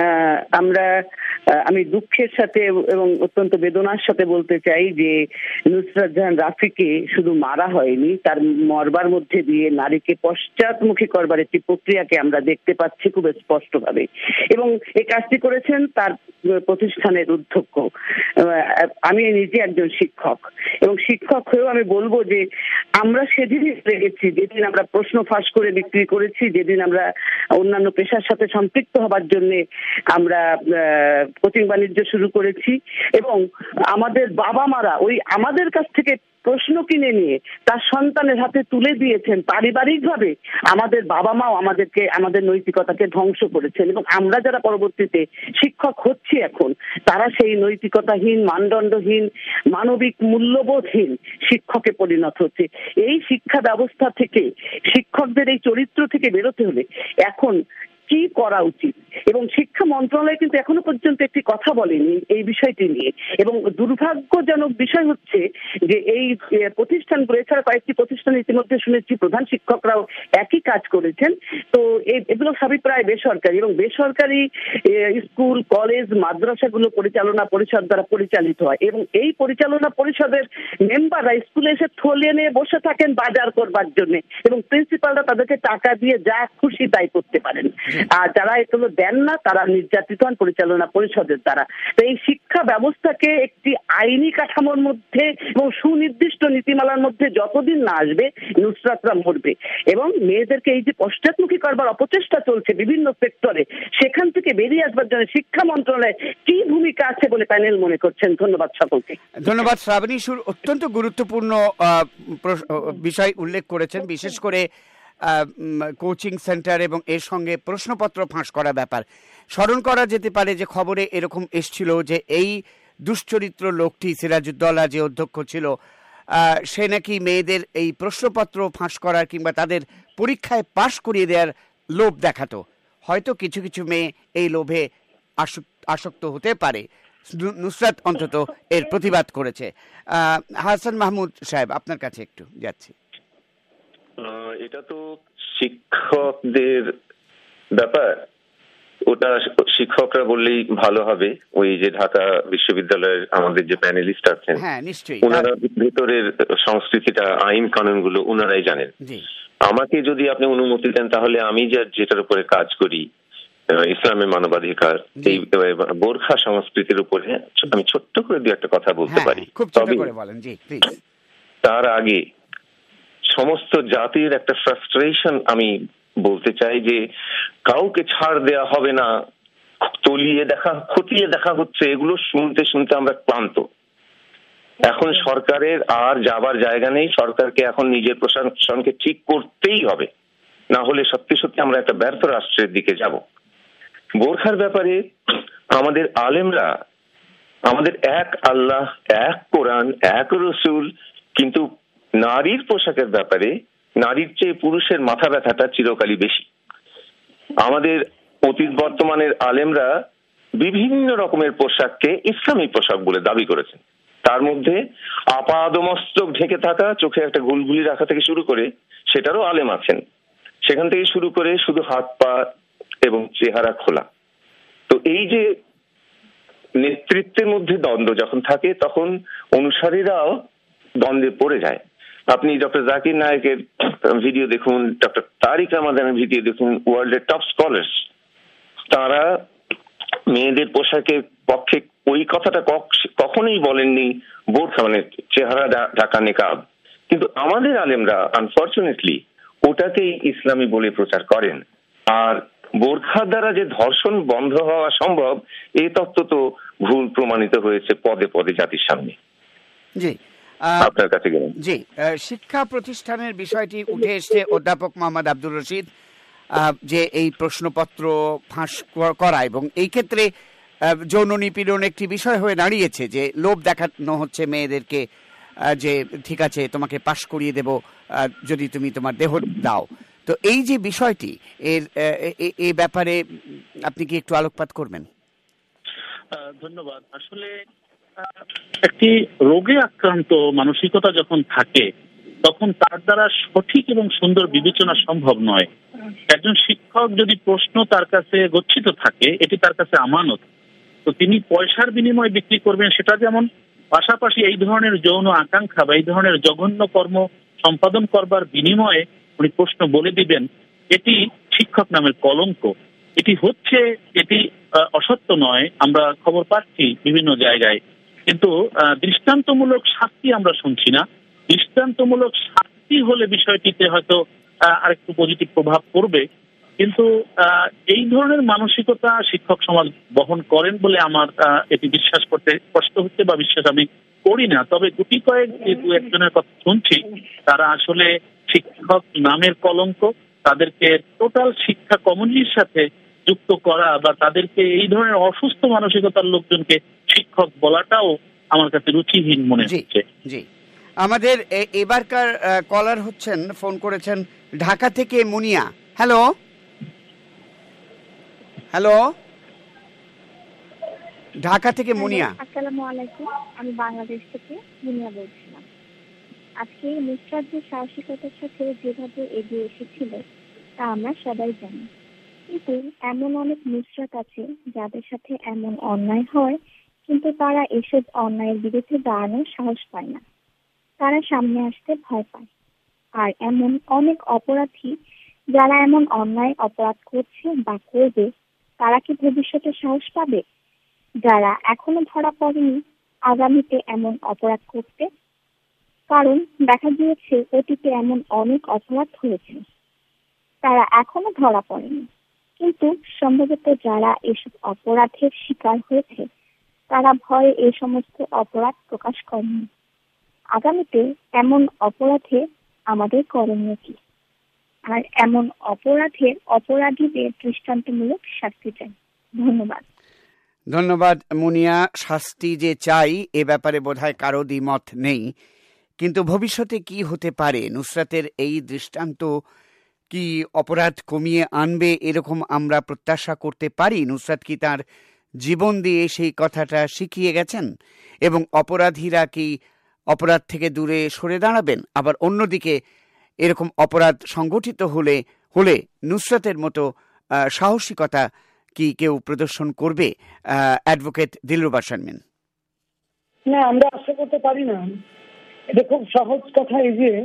[SPEAKER 7] আমি দুঃখের সাথে এবং অত্যন্ত বেদনার সাথে বলতে চাই যে নুসরাত জাহান রাফিকে শুধু মারা হয়নি, তার মরবার মধ্যে দিয়ে নারীকে পশ্চাৎমুখী করবার একটি প্রক্রিয়াকে আমরা দেখতে পাচ্ছি খুব স্পষ্টভাবে, এবং এই কাজটি করেছেন তার প্রতিষ্ঠানের অধ্যক্ষ। আমি নিজে একজন শিক্ষক, এবং শিক্ষক হয়েও আমি বলবো যে আমরা সেদিনই লেগেছি যেদিন আমরা প্রশ্ন ফাঁস করে বিক্রি করেছি, যেদিন আমরা অন্যান্য পেশার সাথে সম্পৃক্ত হবার জন্য আমরা কোচিং বাণিজ্য শুরু করেছি, এবং আমাদের বাবা মারা ওই আমাদের কাছ থেকে প্রশ্ন কিনে নিয়ে তার সন্তানের হাতে তুলে দিয়েছেন। পারিবারিকভাবে আমাদের বাবা মাও আমাদের নৈতিকতাকে ধ্বংস করেছেন, এবং আমরা যারা পরবর্তীতে শিক্ষক হচ্ছি এখন, তারা সেই নৈতিকতাহীন, মানদণ্ডহীন, মানবিক মূল্যবোধহীন শিক্ষকে পরিণত হচ্ছে। এই শিক্ষা ব্যবস্থা থেকে, শিক্ষকদের এই চরিত্র থেকে বেরোতে হলে এখন কি করা উচিত, এবং শিক্ষা মন্ত্রণালয় কিন্তু এখনো পর্যন্ত একটি কথা বলেনি এই বিষয়টি নিয়ে। এবং দুর্ভাগ্যজনক বিষয় হচ্ছে যে এই প্রতিষ্ঠানগুলো, এছাড়া কয়েকটি প্রতিষ্ঠান ইতিমধ্যে শুনেছি প্রধান শিক্ষকরাও একই কাজ করেছেন। তো এগুলো সবই প্রায় বেসরকারি, এবং বেসরকারি স্কুল, কলেজ, মাদ্রাসাগুলো পরিচালনা পরিষদ দ্বারা পরিচালিত হয়, এবং এই পরিচালনা পরিষদের মেম্বাররা স্কুলে এসে থলে নিয়ে বসে থাকেন বাজার করবার জন্য, এবং প্রিন্সিপালরা তাদেরকে টাকা দিয়ে যা খুশি তাই করতে পারেন। আর যারা এগুলো দেন না তারা নির্যাতিত হন পরিচালনা পরিষদের দ্বারা। তো এই শিক্ষা ব্যবস্থাকে একটি আইনি কাঠামোর মধ্যে এবং সুনির্দিষ্ট নীতিমালার মধ্যে যতদিন না আসবে, নুসরাতরা মরবে। এবং মেয়েদেরকে এই যে পশ্চাৎমুখী করবার অপচেষ্টা চলছে বিভিন্ন সেক্টরে, সেখান থেকে বেরিয়ে আসবার জন্য শিক্ষা মন্ত্রণালয়ের কি ভূমিকা আছে বলে প্যানেল মনে করছেন? ধন্যবাদ সকলকে।
[SPEAKER 1] ধন্যবাদ। শ্রাবণী সুর অত্যন্ত গুরুত্বপূর্ণ বিষয় উল্লেখ করেছেন, বিশেষ করে কোচিং সেন্টার এবং এর সঙ্গে প্রশ্নপত্র ফাঁস করা ব্যাপার। স্মরণ করা যেতে পারে যে খবরে এরকম এসছিল যে এই দুশ্চরিত্র লোকটি সিরাজউদ্দৌলা যে অধ্যক্ষ ছিল, সে নাকি মেয়েদের এই প্রশ্নপত্র ফাঁস করার কিংবা তাদের পরীক্ষায় পাশ করিয়ে দেওয়ার লোভ দেখাতো। হয়তো কিছু কিছু মেয়ে এই লোভে আসক্ত হতে পারে। নুসরাত অন্তত এর প্রতিবাদ করেছে। হাসান মাহমুদ সাহেব, আপনার কাছে একটু যাচ্ছি।
[SPEAKER 4] এটা তো শিক্ষকদের ব্যাপার, ওটা শিক্ষকরা বললেই ভালো হবে। ওই যে ঢাকা বিশ্ববিদ্যালয়ের আমাদের যে প্যানেলিস্ট আছেন,
[SPEAKER 1] হ্যাঁ নিশ্চয়ই,
[SPEAKER 4] ওনারা ভেতরের সংস্কৃতিটা, আইন কানুনগুলো ওনারাই জানেন। আমাকে যদি আপনি অনুমতি দেন তাহলে আমি যেটার উপরে কাজ করি, ইসলামের মানবাধিকার, এই বোরখা সংস্কৃতির উপরে আমি ছোট্ট করে দু একটা কথা বলতে পারি। তার আগে সমস্ত জাতির একটা ফ্রাস্ট্রেশন আমি বলতে চাই যে কাউকে ছাড় দেয়া হবে না, তলিয়ে দেখা, খতিয়ে দেখা হচ্ছে, এগুলো শুনতে শুনতে আমরা ক্লান্ত। এখন সরকারের আর যাবার জায়গা নেই, সরকারকে এখন নিজের প্রশাসনকে ঠিক করতেই হবে, না হলে সত্যি সত্যি আমরা একটা ব্যর্থ রাষ্ট্রের দিকে যাব। বোরখার ব্যাপারে আমাদের আলেমরা, আমাদের এক আল্লাহ, এক কোরআন, এক রসুল, কিন্তু নারীর পোশাকের ব্যাপারে নারীর চেয়ে পুরুষের মাথা ব্যথাটা চিরকালই বেশি। আমাদের অতীত বর্তমানের আলেমরা বিভিন্ন রকমের পোশাককে ইসলামী পোশাক বলে দাবি করেছেন। তার মধ্যে আপাদমস্তক ঢেকে থাকা, চোখে একটা গুলগুলি রাখা থেকে শুরু করে, সেটারও আলেম আছেন, সেখান থেকে শুরু করে শুধু হাত পা এবং চেহারা খোলা। তো এই যে নেতৃত্বের মধ্যে দ্বন্দ্ব যখন থাকে, তখন অনুসারীরাও দ্বন্দ্বে পড়ে যায়। আপনি ডক্টর জাকির নায়েকের ভিডিও দেখুন, ডক্টর তারিক রহমানের ভিডিও দেখুন, ওয়ার্ল্ডের টপ স্কলার্স, তারা মেয়েদের পোশাকের পক্ষে ওই কথাটা কখনোই বলেননি, বোরখা মানে চেহারা ঢাকা নিকাব। কিন্তু আমাদের আলেমরা আনফরচুনেটলি ওটাকেই ইসলামী বলে প্রচার করেন। আর বোরখা দ্বারা যে ধর্ষণ বন্ধ হওয়া সম্ভব, এই তত্ত্ব তো ভুল প্রমাণিত হয়েছে পদে পদে জাতির সামনে।
[SPEAKER 1] জি,
[SPEAKER 4] আপনার কাছে গেলাম।
[SPEAKER 1] জি, শিক্ষা প্রতিষ্ঠানের বিষয়টি উঠে এসছে অধ্যাপক মোহাম্মদ আব্দুর রশিদ, যে এই প্রশ্নপত্র ফাঁস করা এবং এই ক্ষেত্রে যৌন নিপীড়ন একটি বিষয় হয়ে দাঁড়িয়েছে, যে লোভ দেখানো হচ্ছে মেয়েদেরকে যে ঠিক আছে তোমাকে পাশ করিয়ে দেব যদি তুমি তোমার দেহ দাও। তো এই যে বিষয়টি, এই ব্যাপারে আপনি কি একটু আলোকপাত করবেন?
[SPEAKER 3] ধন্যবাদ। আসলে একটি রোগে আক্রান্ত মানসিকতা যখন থাকে, তখন তার দ্বারা সঠিক এবং সুন্দর বিবেচনা সম্ভব নয়। একজন শিক্ষক যদি প্রশ্ন তার কাছে গচ্ছিত থাকে, এটি তার কাছে আমানত, তো তিনি পয়সার বিনিময়ে বিক্রি করবেন সেটা যেমন, পাশাপাশি এই ধরনের যৌন আকাঙ্ক্ষা বা এই ধরনের জঘন্য কর্ম সম্পাদন করবার বিনিময়ে উনি প্রশ্ন বলে দিবেন, এটি শিক্ষক নামের কলঙ্ক। এটি হচ্ছে, এটি অসত্য নয়, আমরা খবর পাচ্ছি বিভিন্ন জায়গায়, কিন্তু দৃষ্টান্তমূলক শাস্তি আমরা শুনছি না। দৃষ্টান্তমূলক শাস্তি হলে বিষয়টিতে হয়তো আরেকটু পজিটিভ প্রভাব পড়বে, কিন্তু এই ধরনের মানসিকতা শিক্ষক সমাজ বহন করেন বলে আমার এটি বিশ্বাস করতে কষ্ট হচ্ছে বা বিশ্বাস আমি করি না। তবে গুটি কয়েক দু একজনের কথা শুনছি, তারা আসলে শিক্ষক নামের কলঙ্ক, তাদেরকে টোটাল শিক্ষা কমিউনিটির সাথে যুক্ত করা বা তাদেরকে এই ধরনের অসুস্থ মানসিকতার লোকজনকে শিক্ষক বলাটাও আমার কাছে রুচিহীন মনে হচ্ছে।
[SPEAKER 1] জি, আমাদের এবারকার কলার হচ্ছেন, ফোন করেছেন ঢাকা থেকে মুনিয়া। হ্যালো হ্যালো, ঢাকা থেকে মুনিয়া।
[SPEAKER 8] আসসালামু আলাইকুম, আমি বাংলাদেশ থেকে মুনিয়া বলছিলাম। আজকে নুসরাত যে সাহসিকতার সাথে যেভাবে এগিয়ে এসেছিল তা আমরা সবাই জানি, কিন্তু এমন অনেক নুসরাত আছে যাদের সাথে এমন অন্যায় হয়, কিন্তু তারা এসব অন্যায়ের বিরুদ্ধে দাঁড়ানোর সাহস পায় না, তারা সামনে আসতে ভয় পায়। আর এমন অনেক অপরাধী যারা এমন অন্যায় অপরাধ করছে বা করবে, তারা কি ভবিষ্যতে সাহস পাবে? যারা এখনো ধরা পড়েনি আগামীতে এমন অপরাধ করতে? কারণ দেখা গিয়েছে অতীতে এমন অনেক অপরাধ হয়েছে, তারা এখনো ধরা পড়েনি, কিন্তু সম্ভবত যারা এসব অপরাধের শিকার হয়েছে তারা ভয়ে এই সমস্ত অপরাধ প্রকাশ করেনি। আগামীতে এমন অপরাধে আমাদের করণীয় কি? আর এমন অপরাধের অপরাধীদের দৃষ্টান্তমূলক শাস্তি চাই। ধন্যবাদ।
[SPEAKER 1] ধন্যবাদ মুনিয়া। শাস্তি যে চাই এ ব্যাপারে বোধহয় কারো দ্বিমত নেই, কিন্তু ভবিষ্যতে কি হতে পারে? নুসরাতের এই দৃষ্টান্ত কি অপরাধ কমিয়ে আনবে এরকম আমরা প্রত্যাশা করতে পারি? নুসরাত কি তার জীবন দিয়ে সেই কথাটা শিখিয়ে গেছেন? এবং অপরাধীরা কি অপরাধ থেকে দূরে সরে দাঁড়াবেন? আবার অন্যদিকে এরকম অপরাধ সংগঠিত হলে নুসরাতের মতো সাহসিকতা কি কেউ প্রদর্শন করবে? অ্যাডভোকেট দিলরুবা শারমিন।
[SPEAKER 5] না, আমরা আশা করতে পারি না। এটা খুব সহজ কথা, এই যে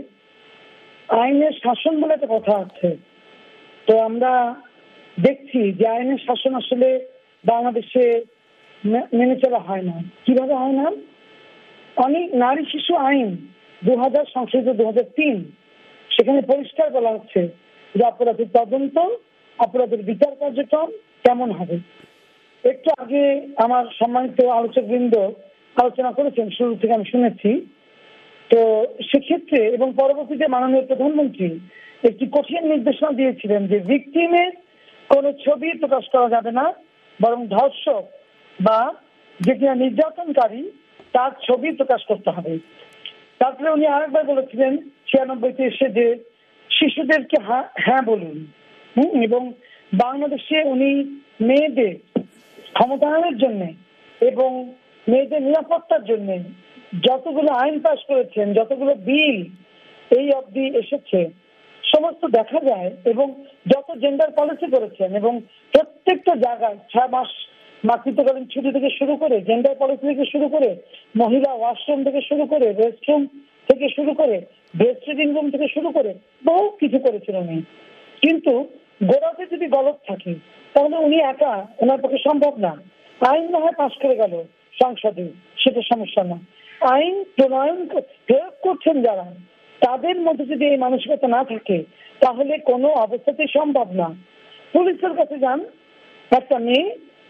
[SPEAKER 5] আইনের শাসন বলে একটা কথা আছে, তো আমরা দেখছি যে আইনের শাসন আসলে বাংলাদেশে মেনে চলা হয় না। কিভাবে হয় না? অনেক নারী শিশু আইন 2000 সংশোধিত 2003, সেখানে পরিষ্কার বলা হচ্ছে যে অপরাধের তদন্ত, অপরাধের বিচার কার্যক্রম কেমন হবে। একটু আগে আমার সম্মানিত আলোচকবৃন্দ আলোচনা করেছেন, শুরু থেকে আমি শুনেছি। তো সেক্ষেত্রে এবং পরবর্তীতে মাননীয় প্রধানমন্ত্রী একটি কঠিন নির্দেশনা দিয়েছিলেন যে ভিকটিমের কোনো ছবি প্রকাশ করা যাবে না, বরং ধর্ষক বা যে কিনা নির্যাতনকারী তার ছবি প্রকাশ করতে হবে। তারপরে উনি আরেকবার বলেছিলেন 96-তে এসে যে শিশুদেরকে হ্যাঁ বলুন, এবং বাংলাদেশে উনি মেয়েদের ক্ষমতায়নের জন্য এবং মেয়েদের নিরাপত্তার জন্য যতগুলো আইন পাশ করেছেন, যতগুলো বিল এই অবধি এসেছে সমস্ত দেখা যায়, এবং যত জেন্ডার পলিসি করেছেন, এবং প্রত্যেকটা জায়গায় 6 মাস মাতৃত্বকালীন ছুটি থেকে শুরু করে, জেন্ডার পলিসি থেকে শুরু করে, মহিলা ওয়াশরুম থেকে শুরু করে, রেস্টরুম থেকে শুরু করে, ব্রেস্ট ফিডিং রুম থেকে শুরু করে বহু কিছু করেছেন উনি। কিন্তু গোড়াতে যদি গলত থাকে তাহলে উনি একা, ওনার পক্ষে সম্ভব না। আইন না হয় পাশ করে গেল সংসদে, সেটা সমস্যা না। আইন প্রয়োগ করছেন যারা, তাদের মধ্যে যদি এই মানসিকতা না থাকে তাহলে কোনো অবস্থাতেই সম্ভব না। পুলিশের কাছে যান, একটা মেয়ে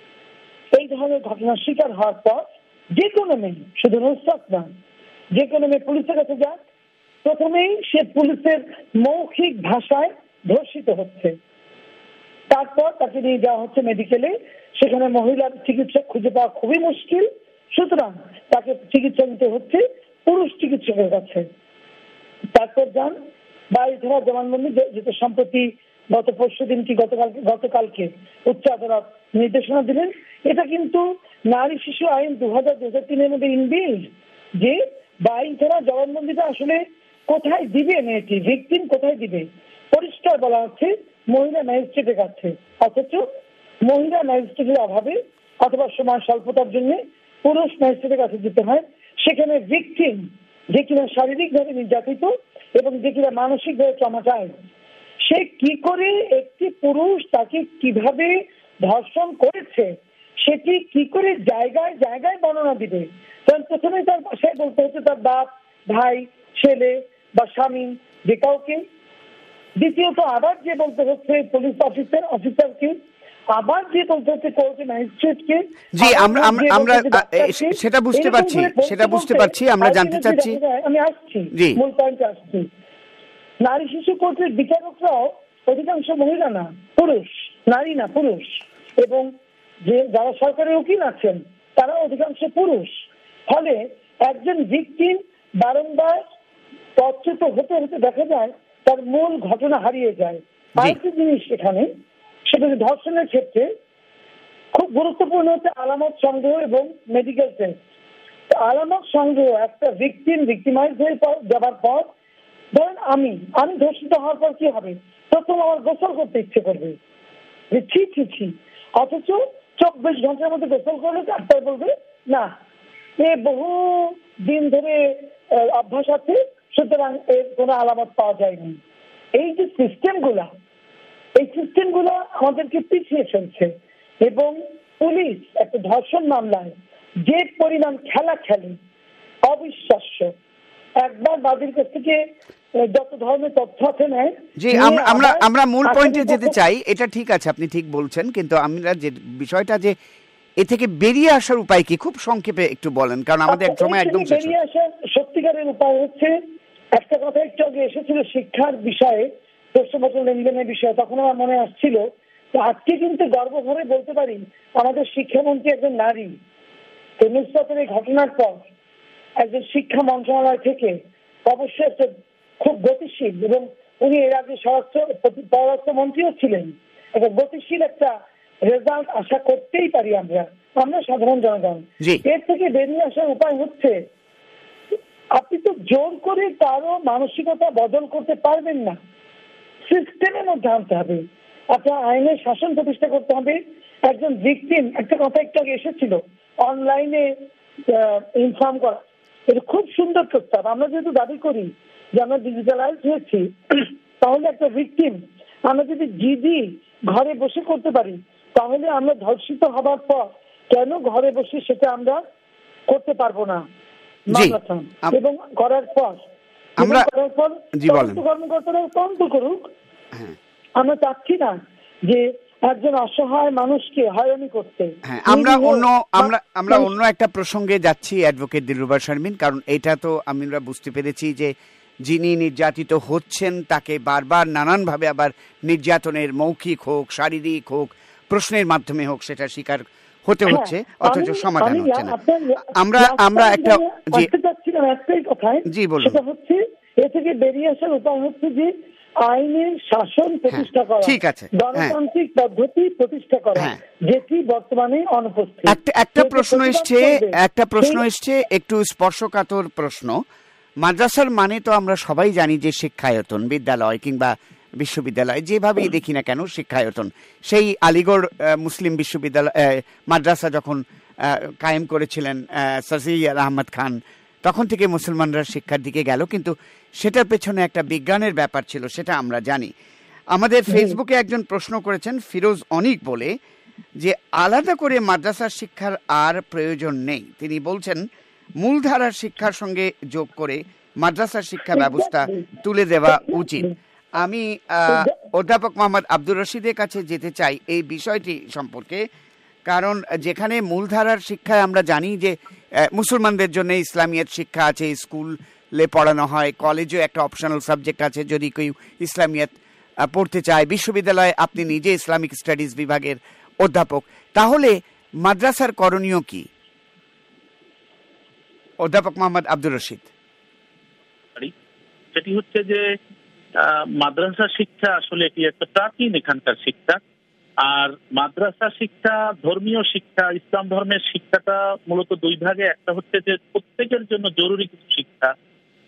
[SPEAKER 5] এই ধরনের ঘটনার শিকার হওয়ার পর, যে কোনো মেয়ে, শুধু নুসরাত না, যে কোনো মেয়ে পুলিশের কাছে যাক, প্রথমেই সে পুলিশের মৌখিক ভাষায় ধর্ষিত হচ্ছে, তারপর তাকে নিয়ে যাওয়া হচ্ছে মেডিকেলে, সেখানে মহিলার চিকিৎসক খুঁজে পাওয়া খুবই মুশকিল, সুতরাং তাকে চিকিৎসা দিতে হচ্ছে পুরুষ চিকিৎসকের কাছে। তারপর যান বাড়িধারা জবানবন্দি, যেটা সম্প্রতি গত পরশুদিন কি গতকালকে উচ্চ আদালত নির্দেশনা দিলেন। এটা কিন্তু নারী শিশু আইন 2000-2003 মধ্যে ইনবিল্ড, যে বাড়িধারা জবানবন্দিটা আসলে কোথায় দিবে মেয়েটি, ভিকটিম কোথায় দিবে? পরিষ্কার বলা হচ্ছে মহিলা ম্যাজিস্ট্রেটের কাছে, অথচ মহিলা ম্যাজিস্ট্রেটের অভাবে অথবা সময় স্বল্পতার জন্য পুরুষ ম্যাজিস্ট্রেটের কাছে যেতে হয়। সেখানে ভিকটিম, যে কিনা শারীরিকভাবে নির্যাতিত এবং যে কিনা মানসিকভাবে ট্রমাটাইজড, সে কি করে একটি পুরুষ তাকে কিভাবে ধর্ষণ করেছে সেটি কি করে জায়গায় জায়গায় বর্ণনা দিবে? কারণ প্রথমে তার বাসায় বলতে হচ্ছে তার বাপ, ভাই, ছেলে বা স্বামী যে কাউকে, দ্বিতীয়ত আবার যে বলতে হচ্ছে পুলিশ অফিসারকে, আবার যে বলতে হচ্ছে কোর্ট ম্যাজিস্ট্রেটকে।
[SPEAKER 1] জি, আমরা সেটা বুঝতে পারছি, আমরা জানতে চাচ্ছি।
[SPEAKER 5] আমি আসছি, মূল পয়েন্টে আসছি। নারী শিশু কোর্টের বিচারকরাও অধিকাংশ মহিলা না, পুরুষ, নারী না পুরুষ, এবং যে যারা সরকারি উকিল আছেন তারা অধিকাংশ পুরুষ। ফলে একজন ভিকটিম বারংবার পচ্যুত হতে হতে দেখা যায় তার মূল ঘটনা হারিয়ে যায়। আরেকটি জিনিস এখানে, সেটা ধর্ষণের ক্ষেত্রে খুব গুরুত্বপূর্ণ হচ্ছে আলামত সংগ্রহ এবং মেডিকেল টেস্ট। আলামত সংগ্রহ, একটা ভিকটিমাইজ হয়ে যাবার পর, ধরেন আমি ধর্ষিত হওয়ার পর কি হবে? প্রথম আমার গোসল করতে ইচ্ছে করবে যে ছি, অথচ 24 ঘন্টার মধ্যে গোসল করলে ডাক্তার বলবে না, এ বহু দিন ধরে অভ্যাস আছে, সুতরাং এর কোনো আলামত পাওয়া যায়নি। এই যে সিস্টেমগুলা আমাদেরকে পিছিয়ে ফেলছে। এবং পুলিশ একটা ধর্ষণ মামলায় যে পরিমাণ খেলা খেলে অবিশ্বাস্য। একবার বাদীর কাছ থেকে যত ধরনের তথ্য আছে নেয়।
[SPEAKER 1] জি, আমরা মূল পয়েন্টে যেতে চাই, এটা ঠিক আছে, আপনি ঠিক বলছেন, কিন্তু আমরা যে বিষয়টা যে এ থেকে বেরিয়ে আসার উপায় কি, খুব সংক্ষেপে একটু বলেন, কারণ আমাদের এক সময় একদম শেষ।
[SPEAKER 5] বেরিয়ে আসার সত্যিকারের উপায় হচ্ছে, একটা কথা একটু আগে এসেছিল শিক্ষার বিষয়ে, প্রশ্নপত্র লেনদেনের বিষয়ে, তখন আমার মনে আসছিল আজকে কিন্তু গর্ব ভরে বলতে পারি আমাদের শিক্ষামন্ত্রী একজন নারী। নুসরাতের এই ঘটনার পর একজন শিক্ষা মন্ত্রণালয় থেকে অবশ্যই একটা খুব গতিশীল, এবং উনি এর আগে পররাষ্ট্রমন্ত্রীও ছিলেন, একটা গতিশীল একটা রেজাল্ট আশা করতেই পারি আমরা সাধারণ জনগণ। এর থেকে বেরিয়ে আসার উপায় হচ্ছে, আপনি তো জোর করে কারো মানসিকতা বদল করতে পারবেন না, সিস্টেমের মধ্যে আনতে হবে, আপনার আইনের শাসন প্রতিষ্ঠা করতে হবে। একজন ভিকটিম, একটা কথা একটু আগে এসেছিল, অনলাইনে ইনফর্ম করা, এটা খুব সুন্দর প্রস্তাব। আমরা যেহেতু দাবি করি যে আমরা ডিজিটালাইজ হয়েছি, তাহলে একটা ভিকটিম আমরা যদি জিডি ঘরে বসে করতে পারি, তাহলে আমরা ধর্ষিত হবার পর কেন ঘরে বসে সেটা আমরা করতে পারবো না? এবং করার পর কর্মকর্তারা তদন্ত করুক। আমরা চাচ্ছি না যে একজন অসহায় মানুষকে হয়রানি করতে।
[SPEAKER 1] আমরা অন্য একটা প্রসঙ্গে যাচ্ছি, অ্যাডভোকেট দিলরুবা শারমিন, কারণ এটা তো আমরা বুঝতে পেরেছি যে যিনি নির্যাতিত হচ্ছেন তাকে বারবার নানানভাবে আবার নির্যাতনের, মৌখিক হোক, শারীরিক হোক, প্রশ্নের মাধ্যমে হোক, সেটা শিকার হতে হচ্ছে, অথচ সমাধান হচ্ছে না। আমরা একটা
[SPEAKER 5] একটাই কথায়, জি বলুন, সেটা হচ্ছে এ থেকে বেরিয়ে আসার উপায় হচ্ছে যে আইনের শাসন প্রতিষ্ঠা করা,
[SPEAKER 1] ঠিক আছে,
[SPEAKER 5] গণতান্ত্রিক পদ্ধতি প্রতিষ্ঠা করা, যেটি বর্তমানে অনুপস্থিত।
[SPEAKER 1] একটা প্রশ্ন এসছে একটু স্পর্শকাতর প্রশ্ন। মাদ্রাসার মানে তো আমরা সবাই জানি যে শিক্ষায়তন, বিদ্যালয় কিংবা বিশ্ববিদ্যালয়, যেভাবেই দেখি না কেন শিক্ষায়তন। সেই আলিগড় মুসলিম বিশ্ববিদ্যালয় মাদ্রাসা যখন কায়েম করেছিলেন স্যার সৈয়দ আহমদ খান, তখন থেকে মুসলমানরা শিক্ষার দিকে গেল, কিন্তু সেটার পেছনে একটা বিজ্ঞানের ব্যাপার ছিল, সেটা আমরা জানি। আমাদের ফেসবুকে একজন প্রশ্ন করেছেন, ফিরোজ অনিক বলে, যে আলাদা করে মাদ্রাসার শিক্ষার আর প্রয়োজন নেই। তিনি বলছেন মূলধারার শিক্ষার সঙ্গে যোগ করে মাদ্রাসার শিক্ষা ব্যবস্থা তুলে দেওয়া উচিত। আমি অধ্যাপক মোহাম্মদ আব্দুর রশিদের কাছে যেতে চাই এই বিষয়টি সম্পর্কে, কারণ যেখানে মূলধারার শিক্ষায় আমরা জানি যে মুসলমানদের জন্য ইসলামিয়াত শিক্ষা আছে, স্কুলে পড়ানো হয়, কলেজেও একটা অপশনাল সাবজেক্ট আছে যদি কেউ ইসলামিয়াত পড়তে চায়, বিশ্ববিদ্যালয়ে আপনি নিজে ইসলামিক স্টাডিজ বিভাগের অধ্যাপক, তাহলে মাদ্রাসার করণীয় কি? অধ্যাপক মোহাম্মদ আব্দুর রশিদ।
[SPEAKER 3] সেটি হচ্ছে যে মাদ্রাসা শিক্ষা আসলে এটি একটা প্রাচীন এখানকার শিক্ষা, আর মাদ্রাসা শিক্ষা, ধর্মীয় শিক্ষা, ইসলাম ধর্মের শিক্ষাটা মূলত দুই ভাগে। একটা হচ্ছে যে প্রত্যেকের জন্য জরুরি কিছু শিক্ষা,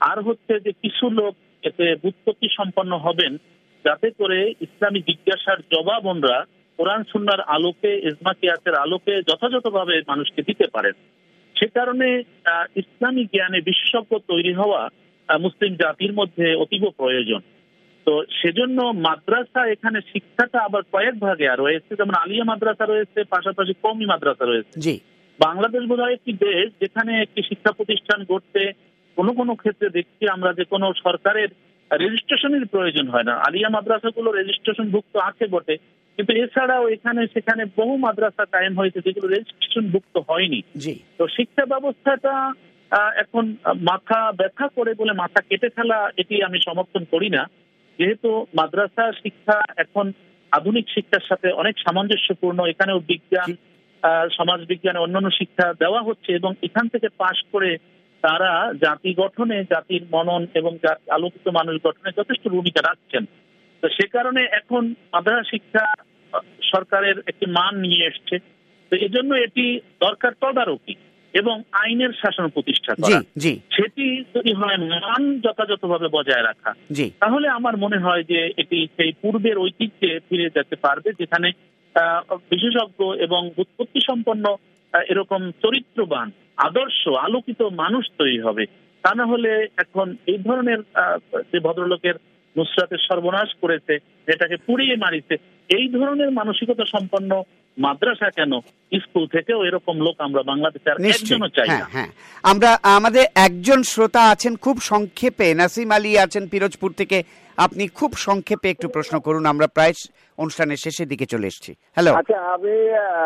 [SPEAKER 3] আর হচ্ছে যে কিছু লোক এতে বুৎপত্তি সম্পন্ন হবেন, যাতে করে ইসলামী জিজ্ঞাসার জবাব ওনরা কোরআন সুন্নাহর আলোকে, ইজমা কিয়াসের আলোকে যথাযথভাবে মানুষকে দিতে পারেন। সে কারণে ইসলামী জ্ঞানে বিশেষজ্ঞ তৈরি হওয়া মুসলিম জাতির মধ্যে অতীব প্রয়োজন। তো সেজন্য মাদ্রাসা, এখানে শিক্ষাটা আবার কয়েক ভাগে রয়েছে, যেমন আলিয়া মাদ্রাসা রয়েছে, পাশাপাশি কওমি মাদ্রাসা রয়েছে। বাংলাদেশ বোধহয় একটি দেশ যেখানে একটি শিক্ষা প্রতিষ্ঠান গড়তে কোনো ক্ষেত্রে দেখছি আমরা যে কোনো সরকারের রেজিস্ট্রেশনের প্রয়োজন হয় না। আলিয়া মাদ্রাসাগুলো রেজিস্ট্রেশন ভুক্ত আছে বটে, কিন্তু এছাড়াও এখানে সেখানে বহু মাদ্রাসা কায়েম হয়েছে যেগুলো রেজিস্ট্রেশন ভুক্ত হয়নি। তো শিক্ষা ব্যবস্থাটা এখন মাথা ব্যথা করে বলে মাথা কেটে ফেলা, এটি আমি সমর্থন করি না। যেহেতু মাদ্রাসা শিক্ষা এখন আধুনিক শিক্ষার সাথে অনেক সামঞ্জস্যপূর্ণ, এখানেও বিজ্ঞান, সমাজ বিজ্ঞানে অন্যান্য শিক্ষা দেওয়া হচ্ছে এবং এখান থেকে পাশ করে তারা জাতি গঠনে, জাতির মনন এবং আলোকিত মানুষ গঠনে যথেষ্ট ভূমিকা রাখছেন। তো সে কারণে এখন মাদ্রাসা শিক্ষা সরকারের একটি মান নিয়ে এসছে। তো এই জন্য এটি দরকার তদারকি এবং আইনের শাসন প্রতিষ্ঠা করা। সেটি যদি হয় মান যথাযথভাবে বজায় রাখা, তাহলে আমার মনে হয় যে এটি সেই পূর্বের ঐতিহ্যে ফিরে যেতে পারবে, যেখানে বিশেষজ্ঞ এবং বুৎপত্তি সম্পন্ন এরকম চরিত্রবান, আদর্শ, আলোকিত মানুষ তৈরি হবে। তা না হলে এখন এই ধরনের যে ভদ্রলোকের নুসরাতের সর্বনাশ করেছে, যেটাকে পুড়িয়ে মারিছে, এই ধরনের মানসিকতা সম্পন্ন মাদ্রাসা কেন, স্কুল থেকেও এরকম লোক আমরা বাংলাদেশে আর একজনও চাই না।
[SPEAKER 1] আমরা আমাদের একজন শ্রোতা আছেন, খুব সংক্ষেপে নাসিম আলী আছেন পিরোজপুর থেকে। আপনি খুব সংক্ষেপে একটু প্রশ্ন করুন, আমরা প্রায় অনুষ্ঠানের শেষের দিকে চলে এসেছি। হ্যালো।
[SPEAKER 9] আচ্ছা, আমি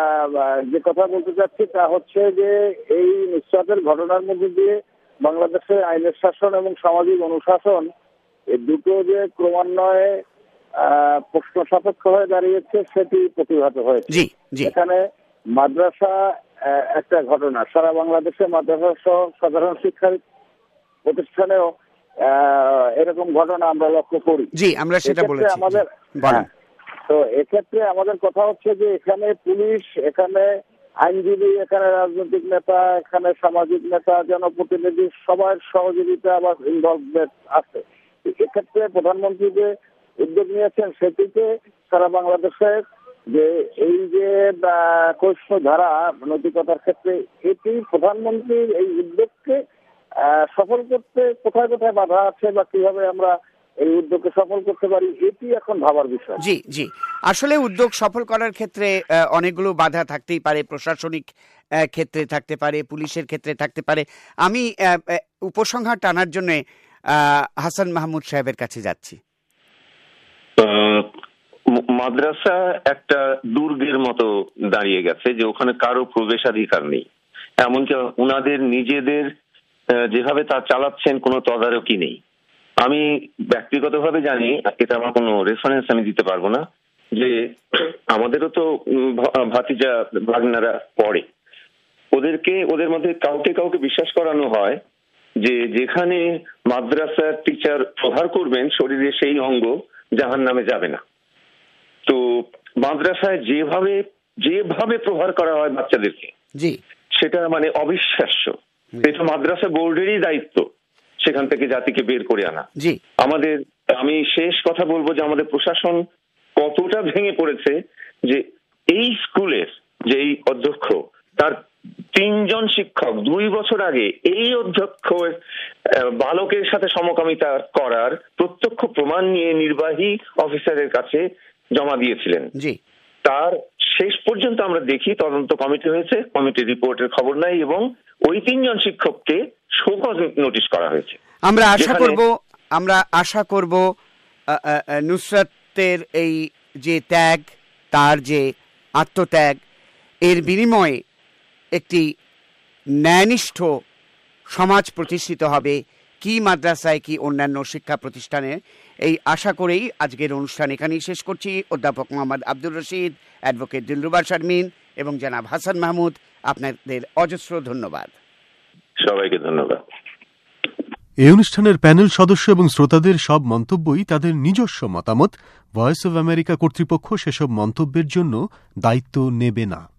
[SPEAKER 9] যে কথা বলতে চাচ্ছি তা হচ্ছে যে এই নুসরাতের ঘটনার মধ্যে দিয়ে বাংলাদেশের আইনের শাসন এবং সামাজিক অনুশাসন, এই দুটো যে ক্রমান্বয়ে প্রশ্ন সাপেক্ষ হয়ে দাঁড়িয়েছে সেটি প্রতিভাত হয়েছে। এখানে মাদ্রাসা একটা ঘটনা, সারা বাংলাদেশে মাদ্রাসা সহ সাধারণ শিক্ষা প্রতিষ্ঠানেও এরকম ঘটনা আমরা লক্ষ্য করি।
[SPEAKER 1] আমরা সেটা বলেছি
[SPEAKER 9] আমাদের। তো এক্ষেত্রে আমাদের কথা হচ্ছে যে এখানে পুলিশ, এখানে আইনজীবী, এখানে রাজনৈতিক নেতা, এখানে সামাজিক নেতা, জনপ্রতিনিধি, সবার সহযোগিতা আবার ইনভলভমেন্ট আছে। এক্ষেত্রে প্রধানমন্ত্রী যে উদ্যোগ নিয়েছেন সেটিকে সারা বাংলাদেশের যে এই যে কৈষ্ণ ধারা নৈতিকতার ক্ষেত্রে, এটি প্রধানমন্ত্রীর এই উদ্যোগকে সফল করতে কোথায় কোথায় বাধা আছে বা কিভাবে আমরা এই উদ্যোগকে সফল করতে পারি, এটি এখন ভাবার বিষয়।
[SPEAKER 1] আসলে উদ্যোগ সফল করার ক্ষেত্রে অনেকগুলো বাধা থাকতেই পারে, প্রশাসনিক ক্ষেত্রে থাকতে পারে, পুলিশের ক্ষেত্রে থাকতে পারে। আমি উপসংহার টানার জন্য হাসান মাহমুদ সাহেবের কাছে যাচ্ছি।
[SPEAKER 4] মাদ্রাসা একটা দুর্গের মতো দাঁড়িয়ে গেছে, যে ওখানে কারো প্রবেশাধিকার নেই, এমনকি ওনাদের নিজেদের যেভাবে তা চালাচ্ছেন কোনো তদারকি নেই। আমি ব্যক্তিগতভাবে জানি, এটা আমার কোনো রেফারেন্স আমি দিতে পারবো না, যে আমাদেরও তো ভাতিজা ভাগনারা পড়ে, ওদের মধ্যে কাউকে বিশ্বাস করানো হয় যে যেখানে মাদ্রাসার টিচার প্রহার করবেন শরীরে সেই অঙ্গ জাহান্নামে যাবে না। তো মাদ্রাসায় যেভাবে প্রহার করা হয় বাচ্চাদেরকে, সেটা মানে অবিশ্বাস্য। এটা মাদ্রাসা বোর্ডেরই দায়িত্ব সেখান থেকে জাতিকে বের করে আনা। আমি শেষ কথা বলবো যে আমাদের প্রশাসন কতটা ভেঙে পড়েছে, যে এই স্কুলের যে অধ্যক্ষ, তার 3 জন শিক্ষক 2 বছর আগে এই অধ্যক্ষ বালকের সাথে সমকামিতা করার প্রত্যক্ষ প্রমাণ নিয়ে নির্বাহী অফিসারের কাছে জমা দিয়েছিলেন। তার শেষ পর্যন্ত আমরা দেখি তদন্ত কমিটি হয়েছে, কমিটির রিপোর্টের খবর নাই এবং ওই 3 জন শিক্ষককে শোকজ নোটিশ করা হয়েছে।
[SPEAKER 1] আমরা আশা করব নুসরাতের এই যে ত্যাগ, তার যে আত্মত্যাগ, এর বিনিময়ে একটি ন্যায়নিষ্ঠ সমাজ প্রতিষ্ঠিত হবে, কি মাদ্রাসায় কি অন্যান্য শিক্ষা প্রতিষ্ঠানে। এই আশা করেই আজকের অনুষ্ঠান এখানেই শেষ করছি। অধ্যাপক মোহাম্মদ আব্দুর রশিদ, অ্যাডভোকেট দিলরুবা শারমিন এবং জনাব হাসান মাহমুদ, আপনাদের অজস্র ধন্যবাদ।
[SPEAKER 4] সবাইকে ধন্যবাদ।
[SPEAKER 10] এই অনুষ্ঠানের প্যানেল সদস্য এবং শ্রোতাদের সব মন্তব্যই তাদের নিজস্ব মতামত। ভয়েস অব আমেরিকা কর্তৃপক্ষ সেসব মন্তব্যের জন্য দায়িত্ব নেবে না।